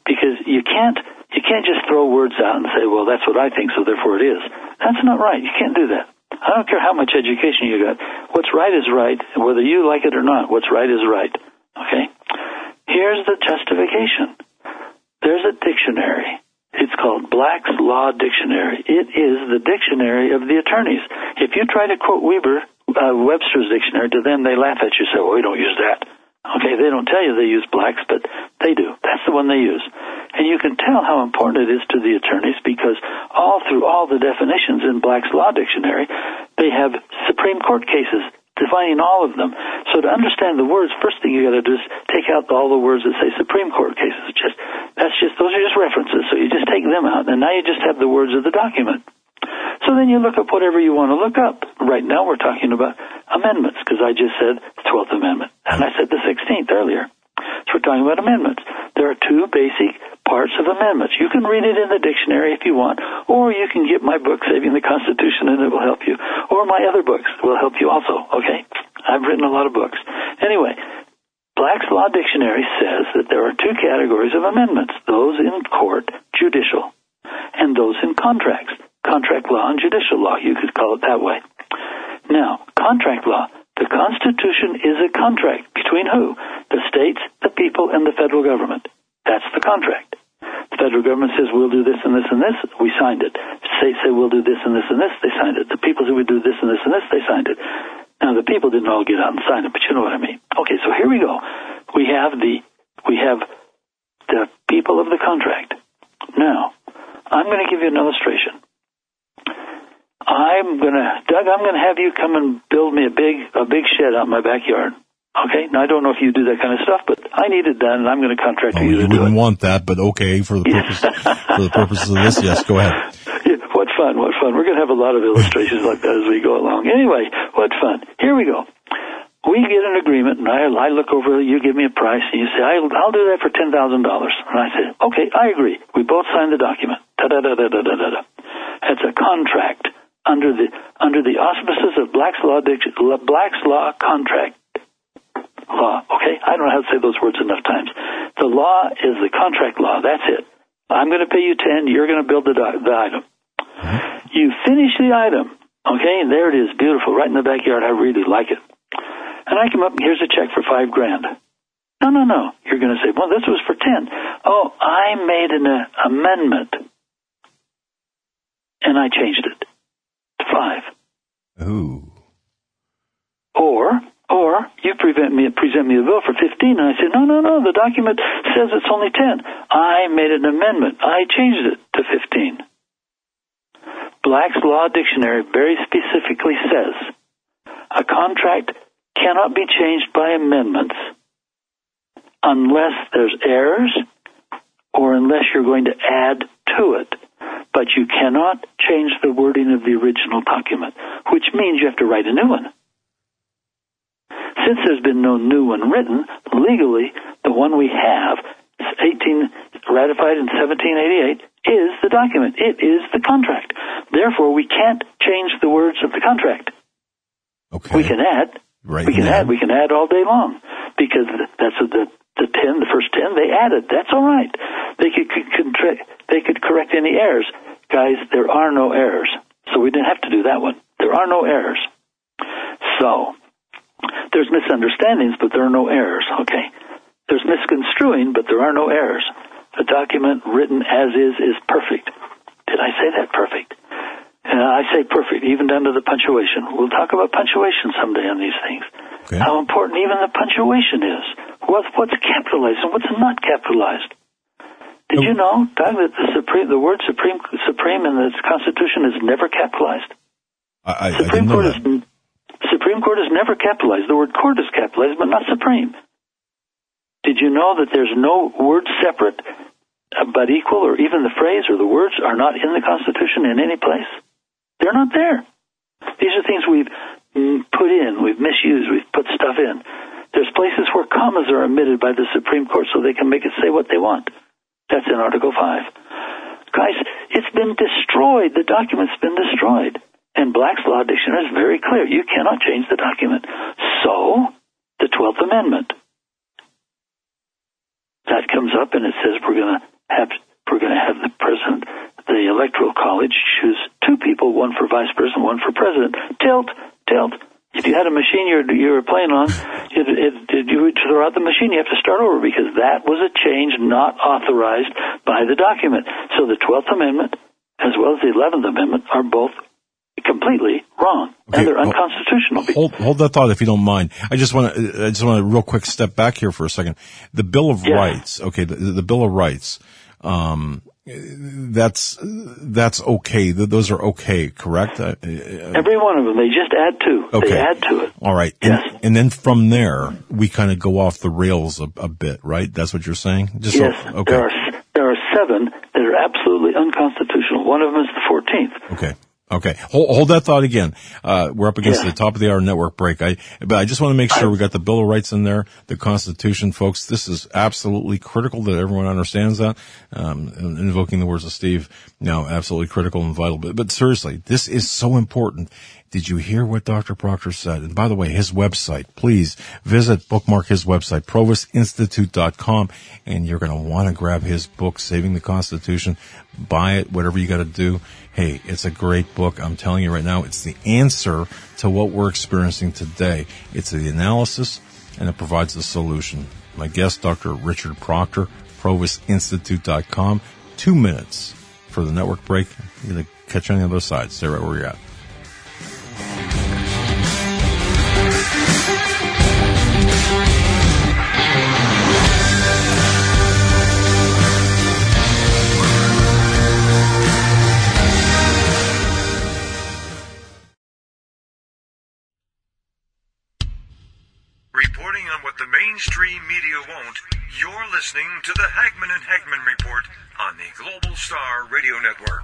because you can't just throw words out and say, well, that's what I think, so therefore it is. That's not right. You can't do that. I don't care how much education you got. What's right is right, and whether you like it or not, what's right is right. Okay? Here's the justification. There's a dictionary. It's called Black's Law Dictionary. It is the dictionary of the attorneys. If you try to quote Webster's dictionary to them, they laugh at you and say, well, we don't use that. Okay, they don't tell you they use Black's, but they do. That's the one they use. And you can tell how important it is to the attorneys because all through all the definitions in Black's Law Dictionary, they have Supreme Court cases defining all of them. So to understand the words, first thing you got to do is take out all the words that say Supreme Court cases. Those are just references. So you just take them out, and now you just have the words of the document. So then you look up whatever you want to look up. Right now we're talking about amendments because I just said the 12th Amendment, and I said the 16th earlier. So we're talking about amendments. There are two basic parts of amendments. You can read it in the dictionary if you want, or you can get my book, Saving the Constitution, and it will help you. Or my other books will help you also, okay? I've written a lot of books. Anyway, Black's Law Dictionary says that there are two categories of amendments, those in court, judicial, and those in contracts. Contract law and judicial law, you could call it that way. Now, contract law, the Constitution is a contract between who? The states, the people, and the federal government. That's the contract. The federal government says, we'll do this and this and this, we signed it. States say, we'll do this and this and this, they signed it. The people say, we do this and this and this, they signed it. Now, the people didn't all get out and sign it, but you know what I mean. Okay, so here we go. We have the people of the contract. Now, I'm going to give you an illustration. Doug, I'm going to have you come and build me a big shed out in my backyard. Okay? Now, I don't know if you do that kind of stuff, but I need it done, and I'm going to contract you to do it.
You wouldn't want that, but okay, for the purposes of this, yes, go ahead.
Yeah, what fun. We're going to have a lot of illustrations like that as we go along. Anyway, what fun. Here we go. We get an agreement, and I look over, you give me a price, and you say, I'll do that for $10,000. And I say, okay, I agree. We both sign the document. Da-da-da-da-da-da-da. That's a contract under the auspices of Black's Law Contract Law. Okay? I don't know how to say those words enough times. The law is the contract law. That's it. I'm going to pay you 10. You're going to build the item. You finish the item. Okay? And there it is. Beautiful. Right in the backyard. I really like it. And I come up and here's a check for $5,000. No. You're going to say, well, this was for 10. Oh, I made an amendment. And I changed it to 5.
Ooh.
Or you present me a bill for 15, and I say, no, the document says it's only 10. I made an amendment. I changed it to 15. Black's Law Dictionary very specifically says a contract cannot be changed by amendments unless there's errors or unless you're going to add to it. But you cannot change the wording of the original document, which means you have to write a new one. Since there's been no new one written, legally, the one we have, ratified in 1788, is the document. It is the contract. Therefore, we can't change the words of the contract.
Okay.
We can add.
Right.
We can add all day long because that's the first 10 they added. That's all right. They could correct any errors. Guys, there are no errors. So we didn't have to do that one. There are no errors. So there's misunderstandings, but there are no errors. Okay. There's misconstruing, but there are no errors. The document written as is perfect. Did I say that? Perfect. I say perfect, even down to the punctuation. We'll talk about punctuation someday on these things.
Okay.
How important even the punctuation is. What's capitalized and what's not capitalized. Did you know, Doug, that the word supreme in the Constitution is never capitalized?
I didn't know that.
Supreme Court is never capitalized. The word court is capitalized, but not supreme. Did you know that there's no word separate but equal, or even the phrase or the words are not in the Constitution in any place? They're not there. These are things we've put in, we've misused, we've put stuff in. There's places where commas are omitted by the Supreme Court so they can make it say what they want. That's in Article 5. Guys, it's been destroyed. The document's been destroyed. And Black's Law Dictionary is very clear. You cannot change the document. So, the 12th Amendment. That comes up and it says we're going to we're going to have the president, the Electoral College, choose two people, one for vice president, one for president. Tilt. If you had a machine you were playing on, you would throw out the machine. You have to start over because that was a change not authorized by the document. So the 12th Amendment, as well as the 11th Amendment, are both completely wrong, and they're unconstitutional.
Hold that thought if you don't mind. I just want to real quick step back here for a second. The Bill of Rights, okay, the Bill of Rights, that's okay. Those are okay, correct?
Every one of them. They just add to.
Okay.
They add to it.
All right.
Yes.
And then from there, we kind of go off the rails a bit, right? That's what you're saying?
Yes. Okay. There are 7 that are absolutely unconstitutional. One of them is the 14th.
Okay. Hold that thought again. We're up against the top of the hour network break. But I just want to make sure we got the Bill of Rights in there, the Constitution, folks. This is absolutely critical that everyone understands that. Invoking the words of Steve, absolutely critical and vital. But seriously, this is so important. Did you hear what Dr. Proctor said? And by the way, his website, please bookmark his website, provosinstitute.com, and you're going to want to grab his book, Saving the Constitution. Buy it, whatever you got to do. Hey, it's a great book. I'm telling you right now, it's the answer to what we're experiencing today. It's the analysis, and it provides the solution. My guest, Dr. Richard Proctor, provosinstitute.com. 2 minutes for the network break. You're going to catch you on the other side. Stay right where you're at.
Reporting on what the mainstream media won't, you're listening to the Hagman and Hagman Report on the Global Star Radio Network.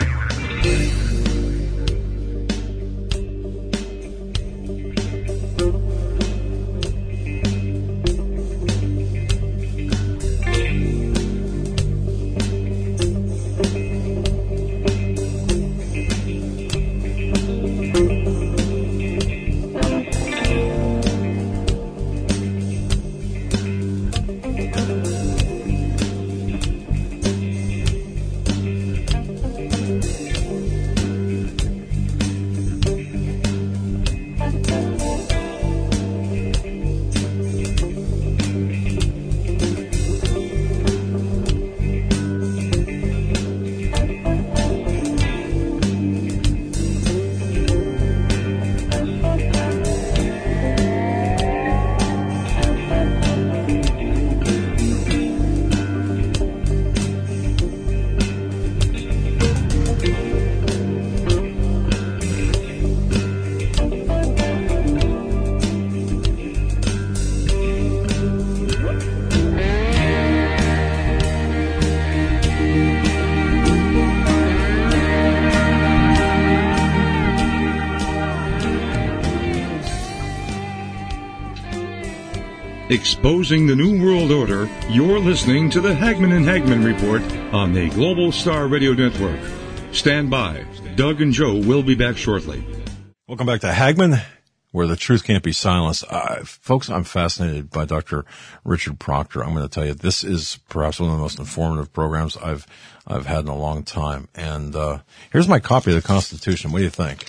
Exposing the New World Order, you're listening to the Hagman and Hagman Report on the Global Star Radio Network. Stand by. Doug and Joe will be back shortly.
Welcome back to Hagman, where the truth can't be silenced. Folks, I'm fascinated by Dr. Richard Proctor. I'm going to tell you, this is perhaps one of the most informative programs I've had in a long time. And here's my copy of the Constitution. What do you think?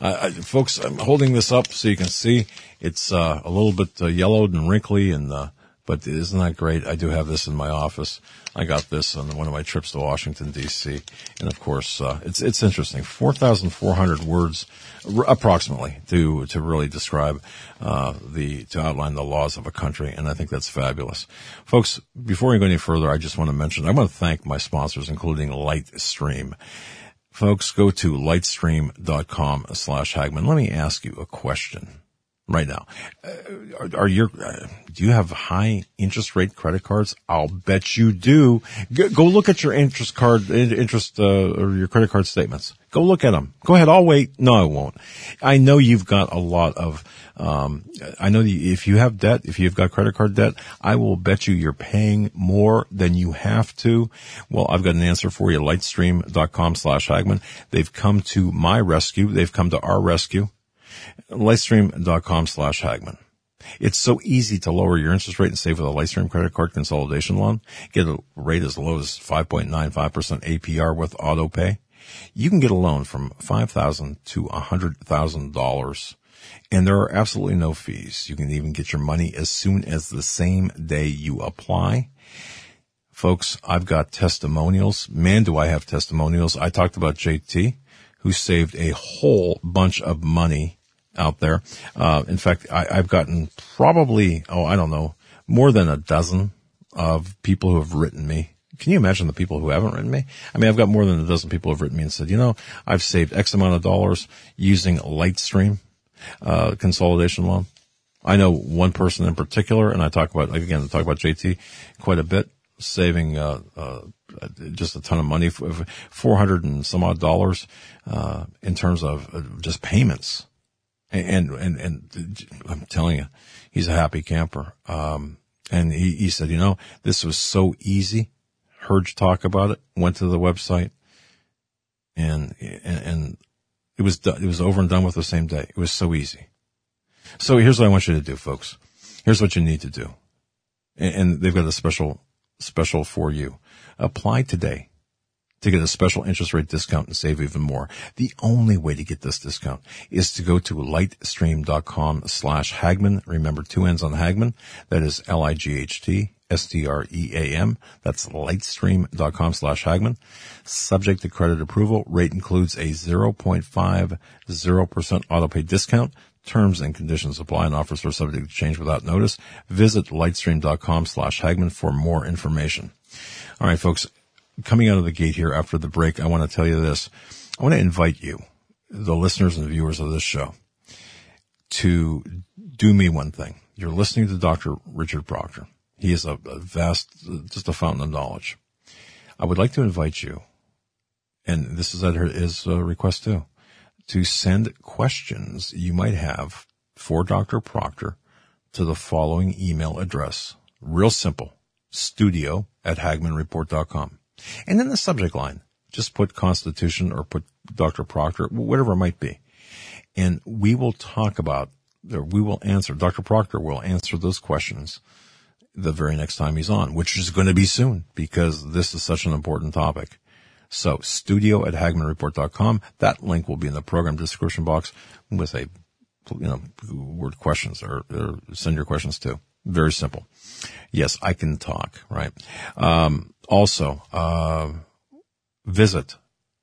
Folks, I'm holding this up so you can see. It's a little bit yellowed and wrinkly, but isn't that great? I do have this in my office. I got this on one of my trips to Washington, D.C. And of course, it's interesting. 4,400 words, approximately, to really describe, to outline the laws of a country. And I think that's fabulous. Folks, before we go any further, I just want to mention, I want to thank my sponsors, including Lightstream. Folks, go to lightstream.com/Hagman. Let me ask you a question right now. Do you have high interest rate credit cards? I'll bet you do. Go look at your or your credit card statements. Go look at them. Go ahead. I'll wait. No, I won't. I know you've got a lot of, if you have debt, if you've got credit card debt, I will bet you're paying more than you have to. Well, I've got an answer for you. Lightstream.com/Hagman. They've come to my rescue. They've come to our rescue. Lightstream.com/Hagman. It's so easy to lower your interest rate and save with a LightStream credit card consolidation loan. Get a rate as low as 5.95% APR with auto pay. You can get a loan from $5,000 to $100,000, and there are absolutely no fees. You can even get your money as soon as the same day you apply. Folks, I've got testimonials. Man, do I have testimonials. I talked about JT, who saved a whole bunch of money out there. In fact, I've gotten probably, more than a dozen of people who have written me. Can you imagine the people who haven't written me? I mean, I've got more than a dozen people who have written me and said, I've saved X amount of dollars using LightStream, consolidation loan. I know one person in particular, and I talk about JT quite a bit, saving, just a ton of money, $400 and some odd dollars, in terms of just payments. And I'm telling you, he's a happy camper. And he said, this was so easy. Heard you talk about it, went to the website, and it was done, it was over and done with the same day. It was so easy. So here's what I want you to do, folks. Here's what you need to do. And they've got a special for you. Apply today to get a special interest rate discount and save even more. The only way to get this discount is to go to lightstream.com/Hagmann. Remember, 2 N's on Hagmann. That is LIGHTSTREAM. That's lightstream.com/Hagmann. Subject to credit approval. Rate includes a 0.50% auto pay discount. Terms and conditions apply, and offers are subject to change without notice. Visit lightstream.com/Hagmann for more information. All right, folks. Coming out of the gate here after the break, I want to tell you this. I want to invite you, the listeners and viewers of this show, to do me one thing. You're listening to Dr. Richard Proctor. He is a vast, just a fountain of knowledge. I would like to invite you, and this is at his request too, to send questions you might have for Dr. Proctor to the following email address. Real simple, studio@HagmannReport.com. And in the subject line, just put Constitution or put Dr. Proctor, whatever it might be. And we will talk about, or we will answer, Dr. Proctor will answer those questions the very next time he's on, which is going to be soon because this is such an important topic. So studio@HagmannReport.com. That link will be in the program description box with a, word questions or send your questions to. Very simple. Yes, I can talk, right? Also, visit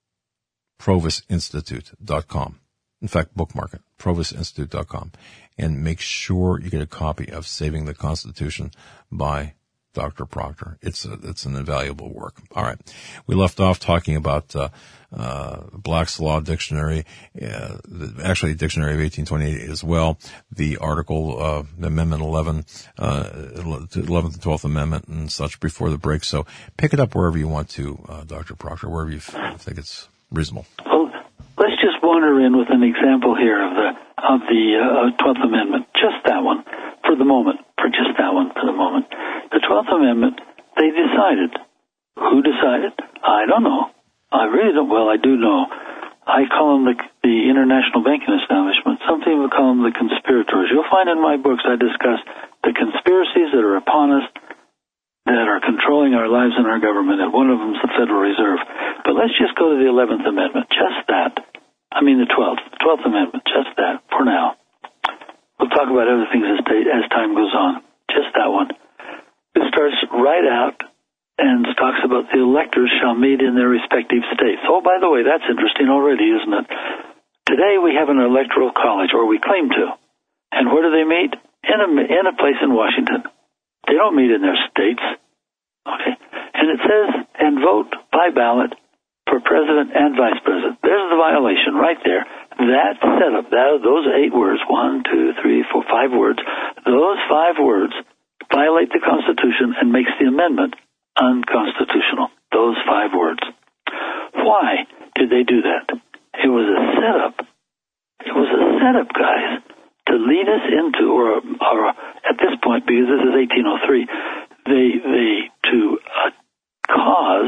provisinstitute.com. In fact, bookmark it, provisinstitute.com, and make sure you get a copy of Saving the Constitution by Dr. Proctor. It's an invaluable work. All right. We left off talking about, Black's Law Dictionary, actually Dictionary of 1828 as well, the article, Amendment 11, 11th and 12th Amendment and such before the break. So pick it up wherever you want to, Dr. Proctor, wherever you think it's reasonable.
Well, let's just wander in with an example here of the 12th Amendment. Just that one for the moment, The 12th Amendment, they decided. Who decided? I don't know. I really don't. Well, I do know. I call them the international banking establishment. Some people call them the conspirators. You'll find in my books I discuss the conspiracies that are upon us that are controlling our lives and our government, and one of them is the Federal Reserve. But let's just go to the 11th Amendment, just that. I mean the 12th Amendment, just that, for now. We'll talk about other things as time goes on. Just that one. It starts right out and talks about the electors shall meet in their respective states. Oh, by the way, that's interesting already, isn't it? Today we have an electoral college, or we claim to. And where do they meet? In a place in Washington. They don't meet in their states. Okay? And it says, and vote by ballot for president and vice president. There's the violation right there. That setup, those 8 words, 1, 2, 3, 4, 5 words, those 5 words violate the Constitution and makes the amendment unconstitutional. Those 5 words. Why did they do that? It was a setup. It was a setup, guys, to lead us into, or at this point, because this is 1803, to cause,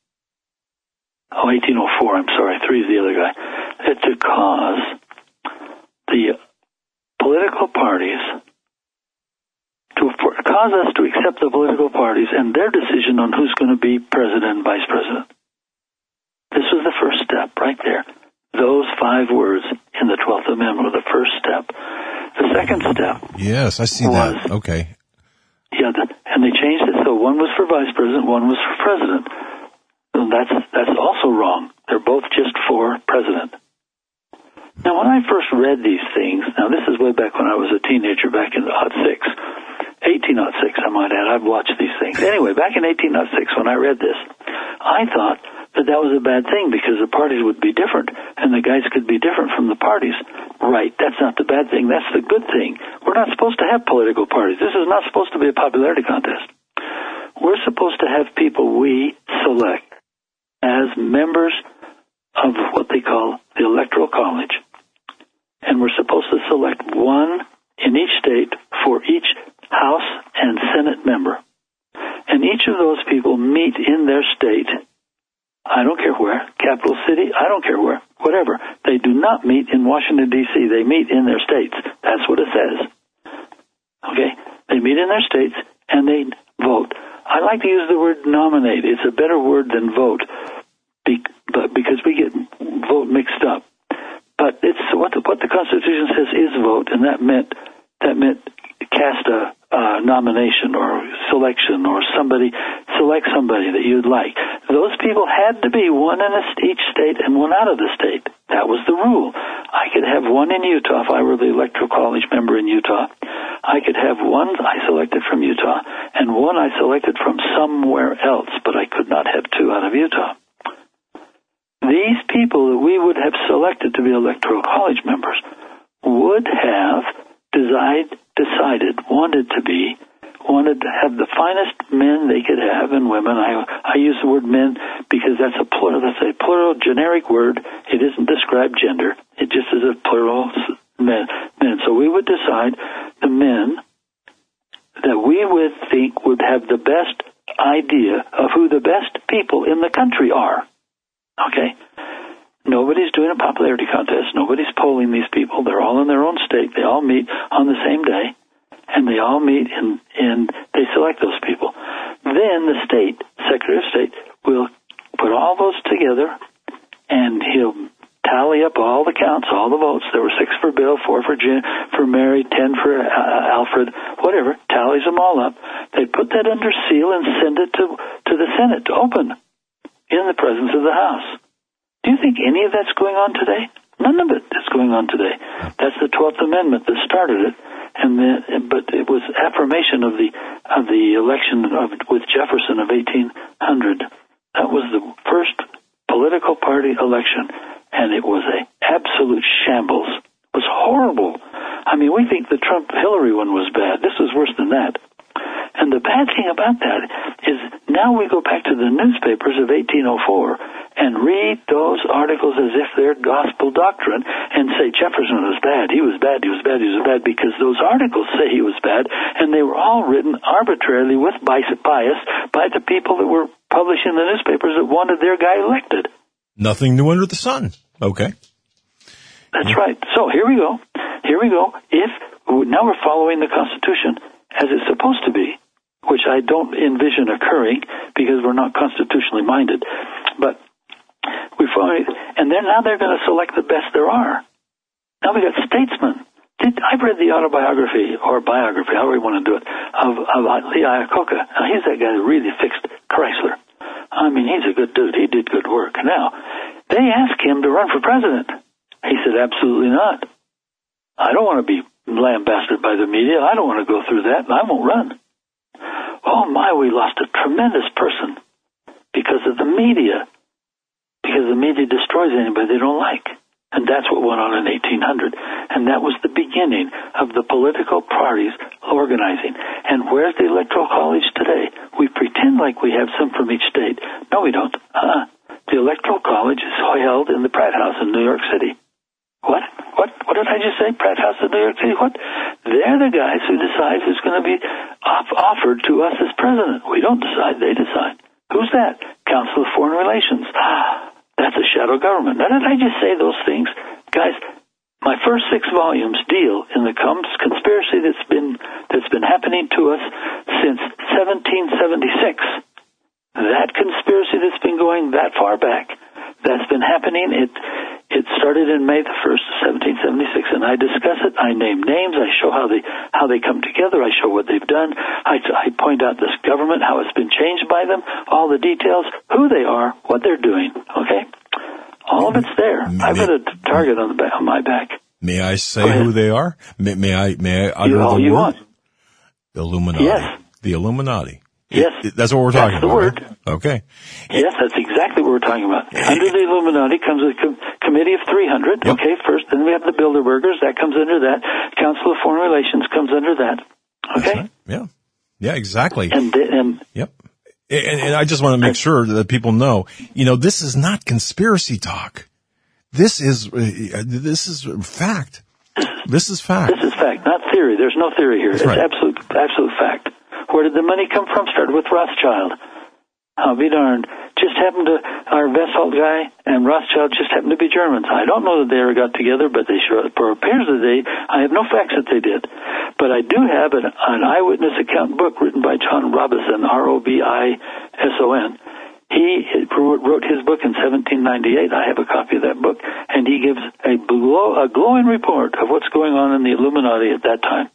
1804, I'm sorry, 3 is the other guy, to cause the political parties cause us to accept the political parties and their decision on who's going to be president and vice president. This was the first step right there. Those 5 words in the 12th Amendment were the first step. The second step.
Yes, I see that. Okay.
Yeah, and they changed it so one was for vice president, one was for president. And that's also wrong. They're both just for president. Now, when I first read these things, now this is way back when I was a teenager, back in 1806, I might add. I've watched these things. Anyway, back in 1806, when I read this, I thought that was a bad thing because the parties would be different and the guys could be different from the parties. Right, that's not the bad thing. That's the good thing. We're not supposed to have political parties. This is not supposed to be a popularity contest. We're supposed to have people we select as members of what they call the Electoral College. And we're supposed to select one in each state for each House and Senate member. And each of those people meet in their state. I don't care where, capital city, I don't care where, whatever. They do not meet in Washington, D.C. They meet in their states. That's what it says. Okay? They meet in their states and they vote. I like to use the word nominate. It's a better word than vote because we get vote mixed up. But it's what the Constitution says is vote, and that meant cast a nomination or selection or select somebody that you'd like. Those people had to be one in each state and one out of the state. That was the rule. I could have one in Utah if I were the Electoral College member in Utah. I could have one I selected from Utah and one I selected from somewhere else, but I could not have 2 out of Utah. These people that we would have selected to be Electoral College members would have wanted to have the finest men they could have and women. I use the word men because that's a plural generic word. It doesn't describe gender. It just is a plural men. So we would decide the men that we would think would have the best idea of who the best people in the country are. Okay? Nobody's doing a popularity contest. Nobody's polling these people. They're all in their own state. They all meet on the same day, and they all meet and they select those people. Then the Secretary of State will put all those together, and he'll tally up all the counts, all the votes. There were 6 for Bill, 4 for Mary, 10 for Alfred, whatever. Tallies them all up. They put that under seal and send it to the Senate to open in the presence of the House. Do you think any of that's going on today? None of it is going on today. That's the 12th Amendment that started it, but it was affirmation of the election with Jefferson of 1800. That was the first political party election, and it was an absolute shambles. It was horrible. I mean, we think the Trump-Hillary one was bad. This was worse than that. And the bad thing about that is now we go back to the newspapers of 1804 and read those articles as if they're gospel doctrine and say Jefferson was bad, he was bad, he was bad, he was bad, because those articles say he was bad, and they were all written arbitrarily with bias by the people that were publishing the newspapers that wanted their guy elected.
Nothing new under the sun. Okay.
That's right. So here we go. Now we're following the Constitution as it's supposed to be, which I don't envision occurring because we're not constitutionally minded. But we follow it, and now they're going to select the best there are. Now we got statesmen. I've read the autobiography or biography, however you want to do it, of Lee Iacocca. Now he's that guy that really fixed Chrysler. I mean, he's a good dude. He did good work. Now they asked him to run for president. He said, "Absolutely not. I don't want to be lambasted by the media. I don't want to go through that. I won't run." Oh my, we lost a tremendous person because of the media. Because the media destroys anybody they don't like. And that's what went on in 1800. And that was the beginning of the political parties organizing. And where's the Electoral College today? We pretend like we have some from each state. No, we don't. The Electoral College is held in the Pratt House in New York City. What did I just say? Pratt House in New York City? What? They're the guys who decide who's going to be offered to us as president. We don't decide. They decide. Who's that? Council of Foreign Relations. That's a shadow government. Now, did I just say those things? Guys, My first 6 volumes deal in the conspiracy that's been happening to us since 1776. That conspiracy that's been going that far back, that's been happening. It started in May the 1st, 1776, and I discuss it. I name names. I show how they come together. I show what they've done. I point out this government, how it's been changed by them, all the details, who they are, what they're doing. Okay, all of it's there. I've got a target on my back.
May I say who they are? May I utter the word?
Want.
The Illuminati.
Yes.
The Illuminati.
Yes.
That's what we're talking about.
That's the word.
Right? Okay.
Yes, that's exactly what we're talking about. Under the Illuminati comes a committee of 300.
Yep.
Okay, first. Then we have the Bilderbergers. That comes under that. Council of Foreign Relations comes under that. Okay?
Right. Yeah. Yeah, exactly.
And
yep. And I just want to make sure that people know, this is not conspiracy talk. This is fact. This is fact.
This is fact, not theory. There's no theory here.
That's
it's
right.
absolute fact. Where did the money come from? Started with Rothschild. I'll be darned. Just happened to, our Westphal guy and Rothschild just happened to be Germans. I don't know that they ever got together, but they sure, it appears that I have no facts that they did. But I do have an eyewitness account book written by John Robison, Robison. He wrote his book in 1798. I have a copy of that book, and he gives a glowing report of what's going on in the Illuminati at that time.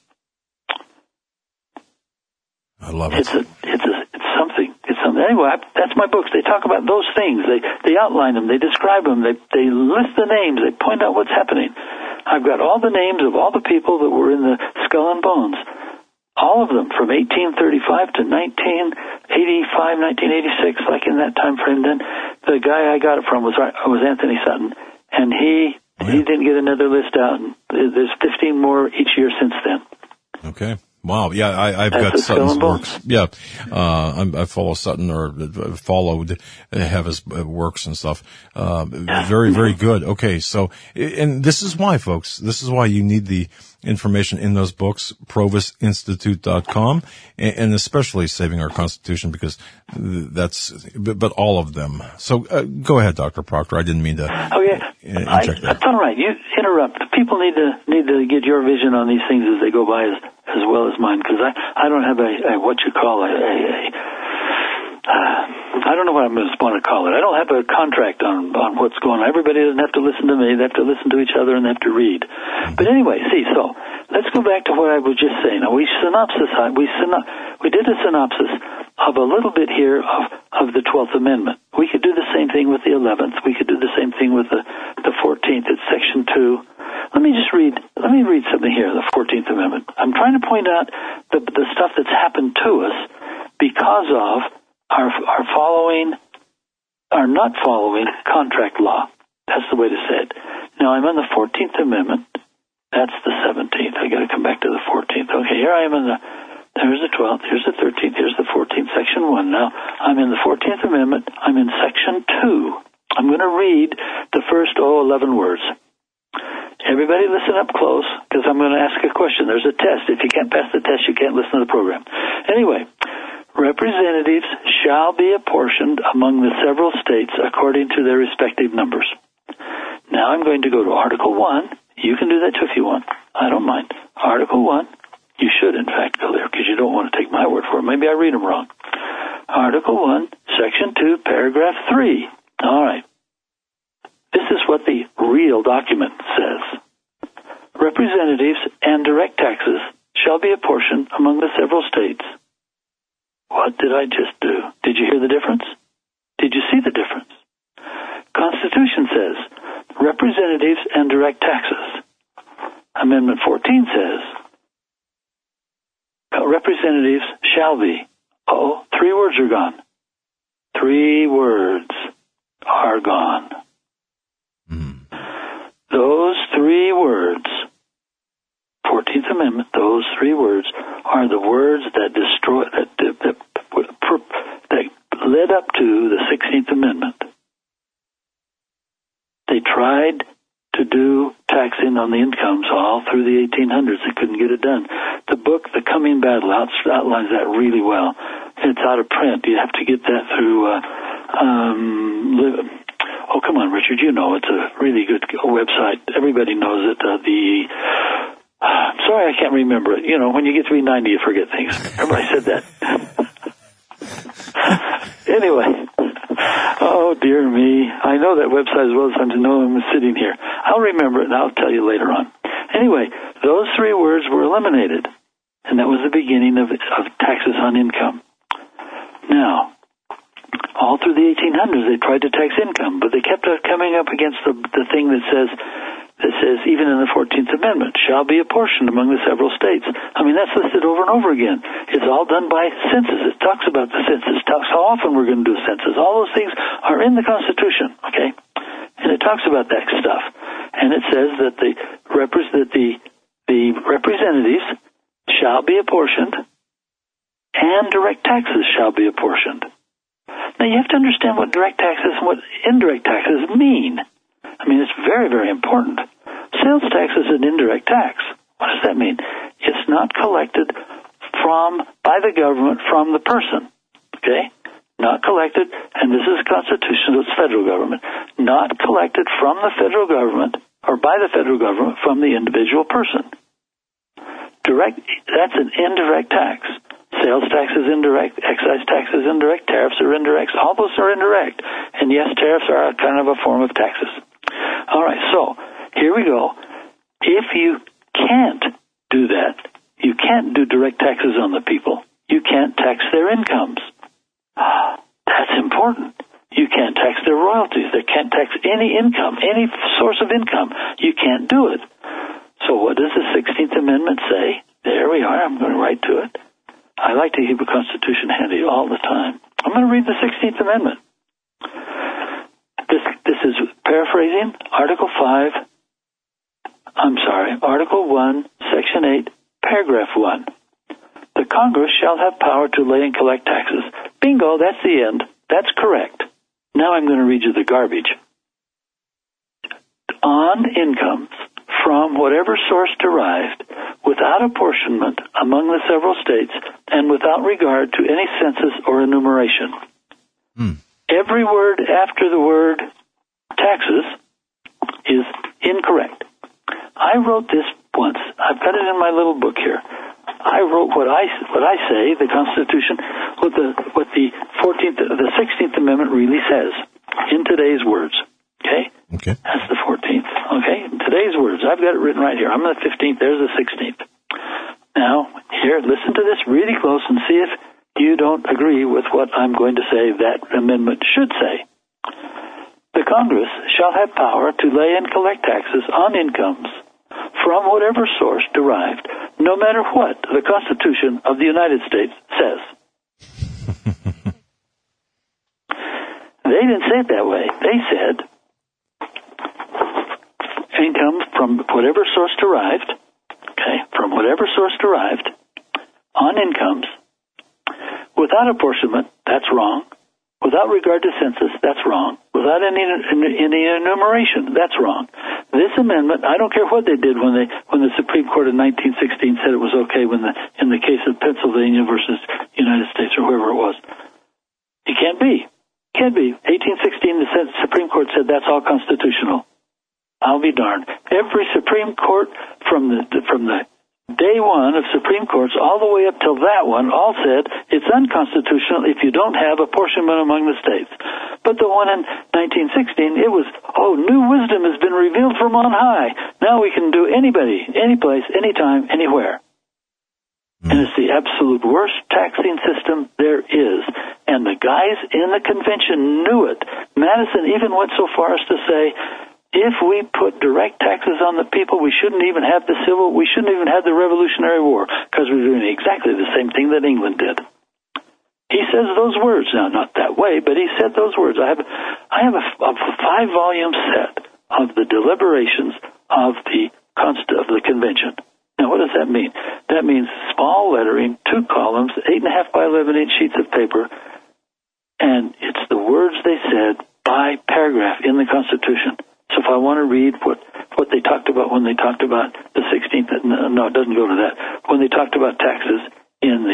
I love it.
It's something. Anyway, that's my books. They talk about those things. They outline them. They describe them. They list the names. They point out what's happening. I've got all the names of all the people that were in the Skull and Bones. All of them from 1835 to 1985, 1986, like in that time frame. Then the guy I got it from was Anthony Sutton, and he didn't get another list out. There's 15 more each year since then.
Okay. Wow. Yeah, I've got Sutton's works. Yeah. I follow Sutton or followed, have his works and stuff. Very, very good. Okay. So, and this is why, folks, this is why you need the information in those books, provisinstitute.com, and especially Saving Our Constitution, because but all of them. So, go ahead, Dr. Proctor. I didn't mean to inject that.
That's all right. You interrupt. People need to get your vision on these things as they go by as well as mine, because I don't have I don't know what I'm going to want to call it. I don't have a contract on what's going on. Everybody doesn't have to listen to me. They have to listen to each other and they have to read. But anyway, so let's go back to what I was just saying. Now, we did a synopsis of a little bit here of the 12th Amendment. We could do the same thing with the 11th. We could do the same thing with the 14th. It's Section 2. Let me read something here, the 14th Amendment. I'm trying to point out the stuff that's happened to us because of our not following contract law. That's the way to say it. Now, I'm on the 14th Amendment. That's the 17th. I got to come back to the 14th. Okay, here I am there's the 12th, here's the 13th, here's the 14th, Section 1. Now, I'm in the 14th Amendment. I'm in Section 2. I'm going to read the first 11 words. Everybody listen up close, because I'm going to ask a question. There's a test. If you can't pass the test, you can't listen to the program. Anyway, representatives shall be apportioned among the several states according to their respective numbers. Now I'm going to go to Article 1. You can do that too if you want. I don't mind. Article 1. You should, in fact, go there, because you don't want to take my word for it. Maybe I read them wrong. Article 1, Section 2, Paragraph 3. All right. This is what the real document says. Representatives and direct taxes shall be apportioned among the several states. What did I just do? Did you hear the difference? Did you see the difference? Constitution says representatives and direct taxes. Amendment 14 says representatives shall be. Oh, 3 words are gone. 3 words are gone. Those 3 words, 14th Amendment, those 3 words are the words that led up to the 16th Amendment. They tried to do taxing on the incomes all through the 1800s. They couldn't get it done. The book, The Coming Battle, outlines that really well. It's out of print. You have to get that through Oh, come on, Richard, you know it's a really good website. Everybody knows it. Sorry, I can't remember it. You know, when you get to be 90, you forget things. Everybody said that. Anyway, oh, dear me. I know that website as well as I know I'm sitting here. I'll remember it, and I'll tell you later on. Anyway, those three words were eliminated, and that was the beginning of taxes on income. Now, all through the 1800s, they tried to tax income, but they kept coming up against the thing that says, even in the 14th Amendment, shall be apportioned among the several states. I mean, that's listed over and over again. It's all done by census. It talks about the census. It talks how often we're going to do a census. All those things are in the Constitution, okay? And it talks about that stuff. And it says that the representatives shall be apportioned and direct taxes shall be apportioned. Now, you have to understand what direct taxes and what indirect taxes mean. I mean, it's very, very important. Sales tax is an indirect tax. What does that mean? It's not collected by the government from the person. Okay? Not collected, and this is constitutional, it's federal government. Not collected from the federal government or by the federal government from the individual person. That's an indirect tax. Sales tax is indirect, excise tax is indirect, tariffs are indirect, all those are indirect. And yes, tariffs are kind of a form of taxes. All right, so here we go. If you can't do that, you can't do direct taxes on the people. You can't tax their incomes. That's important. You can't tax their royalties. They can't tax any income, any source of income. You can't do it. So what does the 16th Amendment say? There we are. I'm going to write to it. I like to keep a Constitution handy all the time. I'm going to read the 16th Amendment. This is paraphrasing Article 1, Section 8, Paragraph 1. The Congress shall have power to lay and collect taxes. Bingo, that's the end. That's correct. Now I'm going to read you the garbage. On incomes from whatever source derived, without apportionment among the several states, and without regard to any census or enumeration. Every word after the word taxes is incorrect. I wrote this once. I've got it in my little book here. I wrote what I say, the Constitution, what the 16th Amendment really says in today's words. Okay?
Okay.
That's the 14th. Okay? In today's words. I've got it written right here. I'm the 15th. There's the 16th. Now, here, listen to this really close and see if you don't agree with what I'm going to say that amendment should say. The Congress shall have power to lay and collect taxes on incomes from whatever source derived, no matter what the Constitution of the United States says. They didn't say it that way. They said income from whatever source derived, from whatever source derived, on incomes, without apportionment, that's wrong. Without regard to census, that's wrong. Without any enumeration, that's wrong. This amendment, I don't care what they did when the Supreme Court in 1916 said it was okay in the case of Pennsylvania versus United States or whoever it was. It can't be. Can't be. 1816, the Supreme Court said that's all constitutional. I'll be darned. Every Supreme Court from the day one of Supreme Courts all the way up till that one all said it's unconstitutional if you don't have apportionment among the states. But the one in 1916, it was, new wisdom has been revealed from on high. Now we can do anybody, any place, anytime, anywhere. And it's the absolute worst taxing system there is. And the guys in the convention knew it. Madison even went so far as to say, if we put direct taxes on the people, we shouldn't even have the Revolutionary War, because we're doing exactly the same thing that England did. He says those words. Now, not that way, but he said those words. I have a 5-volume set of the deliberations of the convention. Now, what does that mean? That means small lettering, 2 columns, 8.5 by 11-inch sheets of paper, and it's the words they said by paragraph in the Constitution. So if I want to read what they talked about when they talked about the 16th, no, it doesn't go to that. When they talked about taxes in the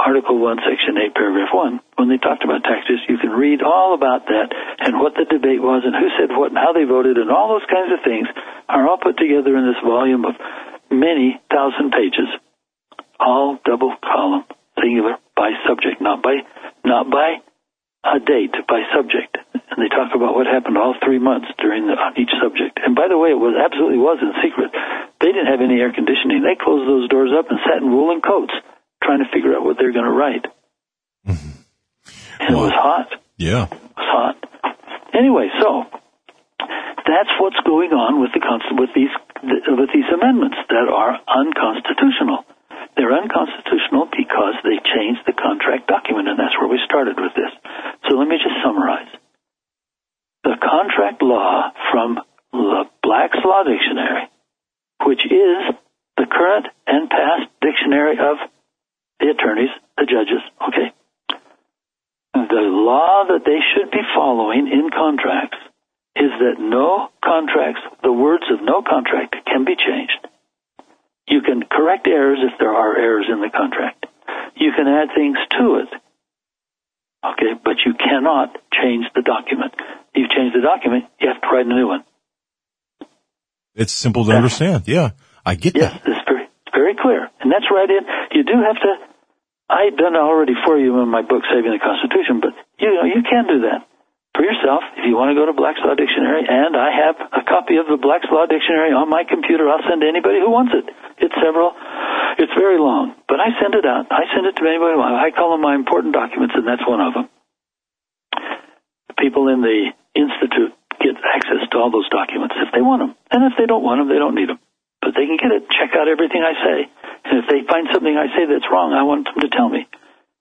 Article 1, Section 8, Paragraph 1, when they talked about taxes, you can read all about that and what the debate was and who said what and how they voted and all those kinds of things are all put together in this volume of many thousand pages, all double column, singular, by subject, not by a date, by subject. And they talk about what happened all 3 months during each subject. And by the way, it absolutely was in secret. They didn't have any air conditioning. They closed those doors up and sat in woolen coats trying to figure out what they're going to write. Mm-hmm. And it was hot.
Yeah.
It was hot. Anyway, so that's what's going on with these amendments that are unconstitutional. They're unconstitutional because they changed the contract document, and that's where we started with this. So let me just summarize. The contract law from the Black's Law Dictionary, which is the current and past dictionary of the attorneys, the judges, okay? The law that they should be following in contracts is that no contracts, the words of no contract can be changed. You can correct errors if there are errors in the contract. You can add things to it, okay, but you cannot change the document. You change the document, you have to write a new one.
It's simple to understand. Yeah, I get that.
Yes, it's very clear. And that's right in. You do have to, I've done it already for you in my book, Saving the Constitution, but you can do that for yourself if you want to go to Black's Law Dictionary, and I have a copy of the Black's Law Dictionary on my computer. I'll send to anybody who wants it. It's very long, but I send it out. I send it to anybody who wants it. I call them my important documents, and that's one of them. The people in the Institute get access to all those documents if they want them. And if they don't want them, they don't need them. But they can get it, check out everything I say. And if they find something I say that's wrong, I want them to tell me.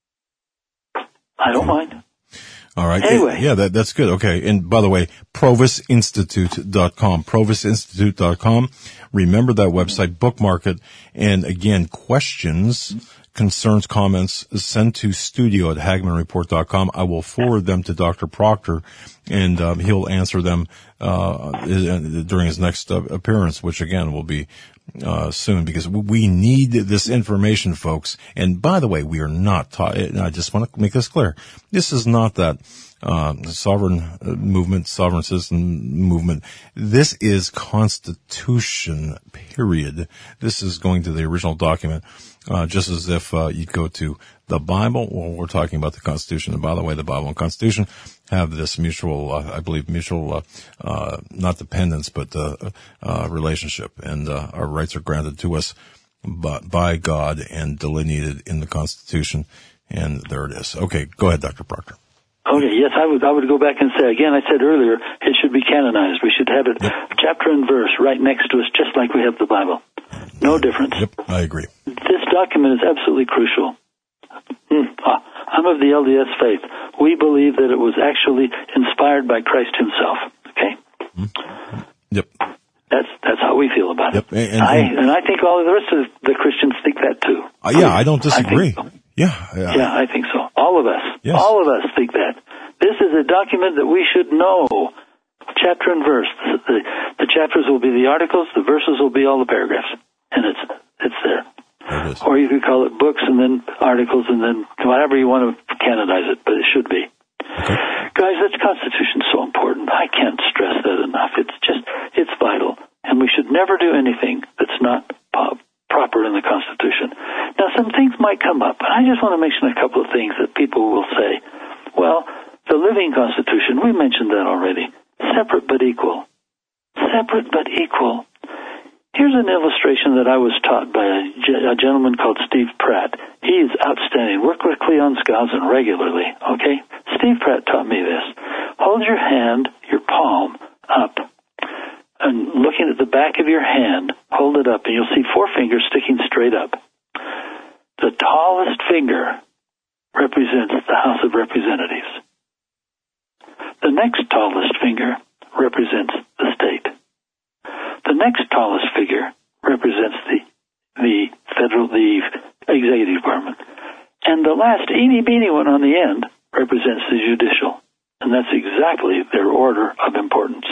I don't mind.
All right.
Anyway.
Yeah, that's good. Okay. And by the way, provisinstitute.com, provisinstitute.com. Remember that website, bookmark it. And again, questions, concerns, comments, send to studio@hagmannreport.com. I will forward them to Dr. Proctor, and he'll answer them during his next appearance, which again will be soon, because we need this information, folks. And by the way, we are not taught, and I just want to make this clear, this is not that sovereign movement, sovereign citizen movement. This is Constitution, period. This is going to the original document, just as if you'd go to the Bible. Well, we're talking about the Constitution. And by the way, the Bible and Constitution have this mutual, I believe, not dependence, but relationship. And our rights are granted to us by God and delineated in the Constitution. And there it is. Okay, go ahead, Dr. Proctor.
Okay, yes, I would go back and say, again, I said earlier, it should be canonized. We should have it chapter and verse right next to us, just like we have the Bible. No difference.
Yep, I agree.
This document is absolutely crucial. I'm of the LDS faith. We believe that it was actually inspired by Christ himself. Okay?
Yep.
That's how we feel about it.
And
I think all of the rest of the Christians think that too.
I don't disagree. Yeah,
I think so. All of us.
Yes.
All of us think that. This is a document that we should know, chapter and verse. The chapters will be the articles, the verses will be all the paragraphs, and it's there.
It is.
Or you could call it books and then articles and then whatever you want to canonize it, but it should be.
Okay.
Guys, that Constitution is so important. I can't stress that enough. It's vital, and we should never do anything that's not proper in the Constitution. Now, some things might come up, but I just want to mention a couple of things that people will say. Well, the living Constitution, we mentioned that already. Separate but equal. Separate but equal. Here's an illustration that I was taught by a gentleman called Steve Pratt. He is outstanding. Work with Cleon Skousen regularly, okay? Steve Pratt taught me this. Hold your hand, your palm, up. And looking at the back of your hand, hold it up, and you'll see 4 fingers sticking straight up. The tallest finger represents the House of Representatives. The next tallest finger represents the state. The next tallest figure represents the executive department. And the last eeny-beeny one on the end represents the judicial. And that's exactly their order of importance.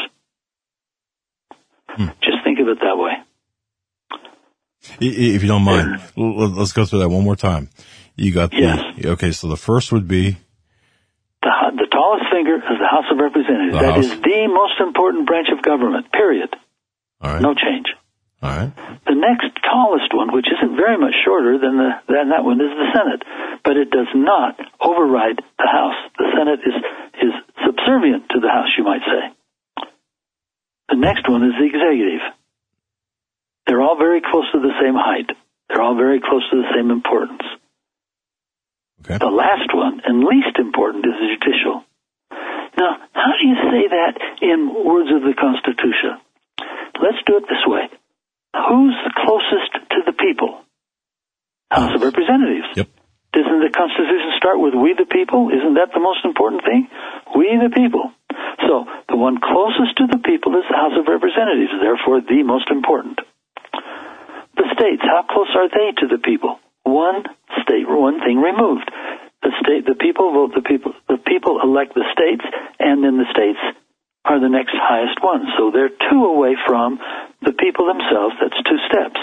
Just think of it that way.
If you don't mind, let's go through that one more time. You got okay, so the first would be?
The tallest finger is the House of Representatives. That is the most important branch of government, period.
All right.
No change.
All right.
The next tallest one, which isn't very much shorter than that one, is the Senate. But it does not override the House. The Senate is subservient to the House, you might say. The next one is the executive. They're all very close to the same height. They're all very close to the same importance.
Okay.
The last one, and least important, is the judicial. Now, how do you say that in words of the Constitution? Let's do it this way. Who's closest to the people? House of Representatives.
Yep.
Doesn't the Constitution start with we the people? Isn't that the most important thing? We the people. So, the one closest to the people is the House of Representatives, therefore the most important. The states, how close are they to the people? One state, one thing removed. The people vote the people elect the states, and then the states are the next highest one. So they're two away from the people themselves. That's 2 steps.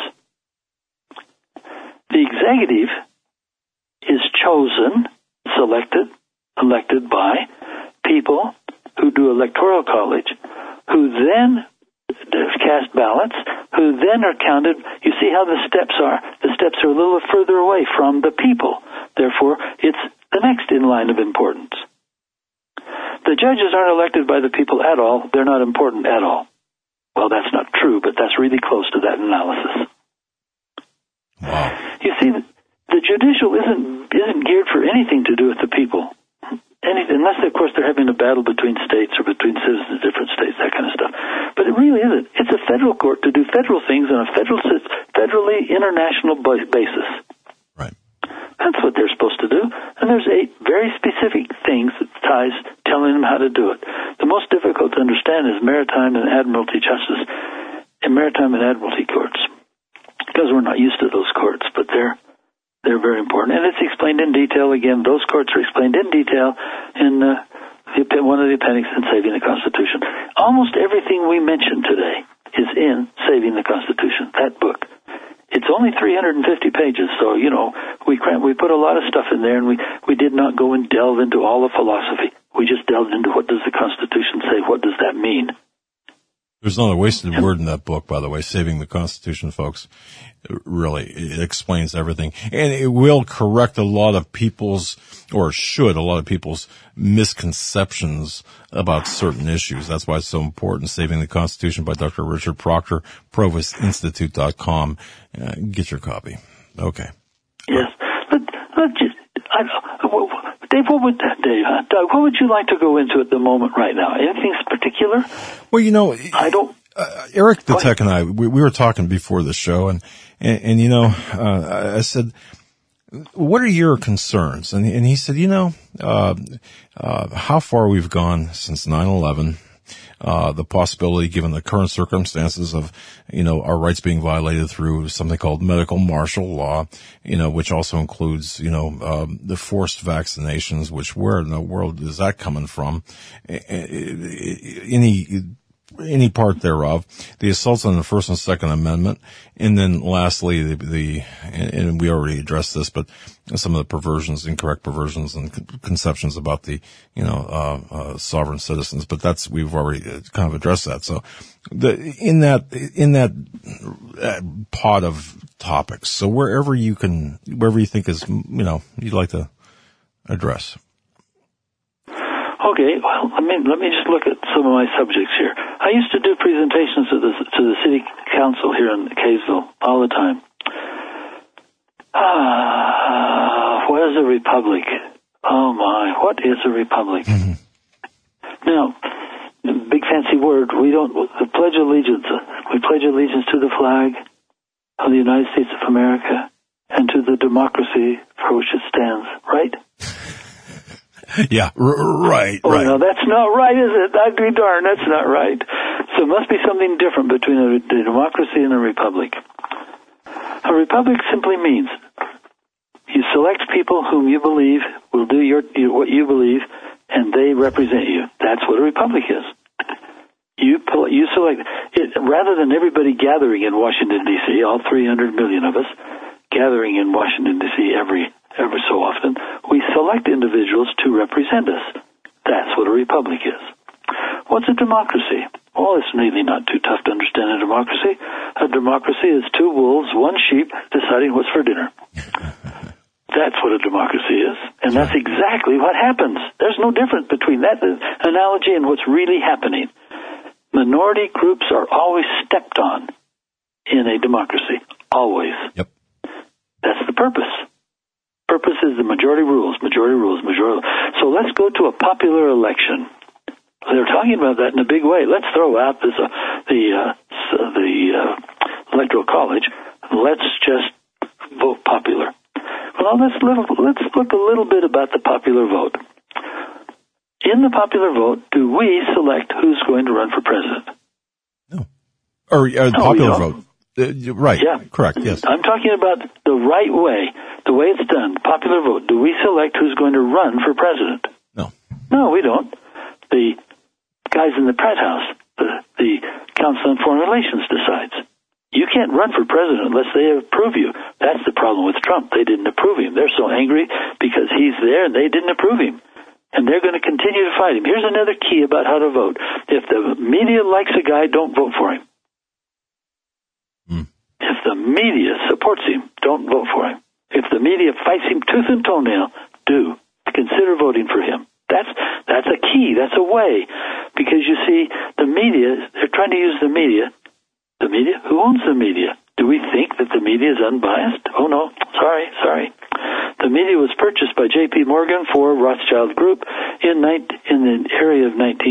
The executive is chosen, elected by people who do electoral college, who then cast ballots, who then are counted. You see how the steps are? The steps are a little further away from the people. Therefore, it's the next in line of importance. The judges aren't elected by the people at all. They're not important at all. Well, that's not true, but that's really close to that analysis.
Wow.
You see, the judicial isn't geared for anything to do with the people. Unless, of course, they're having a battle between states or between citizens of different states, that kind of stuff. But it really isn't. It's a federal court to do federal things on a federally international basis.
Right.
That's what they're supposed to do. And there's 8 very specific things that ties telling them how to do it. The most difficult to understand is maritime and admiralty justice and maritime and admiralty courts, because we're not used to those courts, but they're very important. And it's explained in detail. Again, those courts are explained in detail in one of the appendix in Saving the Constitution. Almost everything we mentioned today is in Saving the Constitution, that book. It's only 350 pages, so, we put a lot of stuff in there, and we did not go and delve into all the philosophy. We just delved into what does the Constitution say, what does that mean.
There's not a wasted word in that book, by the way, Saving the Constitution, folks. It explains everything. And it will correct a lot of people's misconceptions about certain issues. That's why it's so important. Saving the Constitution by Dr. Richard Proctor, ProvostInstitute.com. Get your copy. Okay.
Yes. Doug, what would you like to go into at the moment right now? Anything particular?
Well,
I don't.
Eric the Tech and I, we were talking before the show, and I said, what are your concerns? And he said, how far we've gone since 9/11, the possibility, given the current circumstances of, our rights being violated through something called medical martial law, which also includes, the forced vaccinations, which where in the world is that coming from? Any part thereof, the assaults on the First and Second Amendment, and then lastly, and we already addressed this, but some of the incorrect perversions and conceptions about the, sovereign citizens, but we've already kind of addressed that. So in that pot of topics, so wherever you think is, you'd like to address.
Okay, well, let me just look at some of my subjects here. I used to do presentations to the city council here in Kaysville all the time. What is a republic? Oh my, what is a republic? Mm-hmm. Now, big fancy word. We pledge allegiance. We pledge allegiance to the flag of the United States of America and to the democracy for which it stands. Right?
Yeah, right.
Oh, no, that's not right, is it? I'd be darned, that's not right. So it must be something different between a democracy and a republic. A republic simply means you select people whom you believe will do what you believe, and they represent you. That's what a republic is. You select it, rather than everybody gathering in Washington, D.C., all 300 million of us gathering in Washington, D.C. every so often, we select individuals to represent us. That's what a republic is. What's a democracy? Well, it's really not too tough to understand a democracy. A democracy is two wolves, one sheep, deciding what's for dinner. That's what a democracy is. And that's exactly what happens. There's no difference between that analogy and what's really happening. Minority groups are always stepped on in a democracy. Always.
Yep.
That's the purpose. Purpose is the majority rules, majority rules, majority. So let's go to a popular election. They're talking about that in a big way. Let's throw out the Electoral College. Let's just vote popular. Well, let's look a little bit about the popular vote. In the popular vote, do we select who's going to run for president?
No. Or the popular vote. Right.
Yeah.
Correct. Yes.
I'm talking about the right way, the way it's done. Popular vote. Do we select who's going to run for president?
No.
No, we don't. The guys in the Pratt House, the Council on Foreign Relations decides. You can't run for president unless they approve you. That's the problem with Trump. They didn't approve him. They're so angry because he's there and they didn't approve him. And they're going to continue to fight him. Here's another key about how to vote. If the media likes a guy, don't vote for him. If the media supports him, don't vote for him. If the media fights him tooth and toenail, do. Consider voting for him. That's a key. That's a way. Because you see, the media, they're trying to use the media. The media? Who owns the media? Do we think that the media is unbiased? Oh, no. Sorry. The media was purchased by J.P. Morgan for Rothschild Group in the area of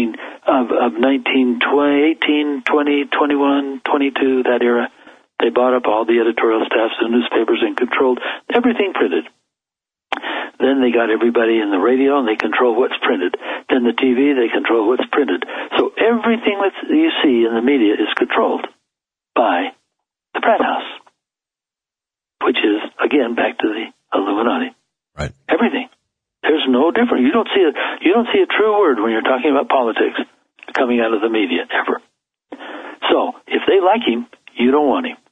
1920, 18, 20, 21, 22, that era. They bought up all the editorial staffs and newspapers and controlled everything printed. Then they got everybody in the radio and they control what's printed. Then the TV, they control what's printed. So everything that you see in the media is controlled by the Pratt House, which is, again, back to the Illuminati.
Right.
Everything. There's no difference. You don't see a true word when you're talking about politics coming out of the media, ever. So, if they like him, you don't want him.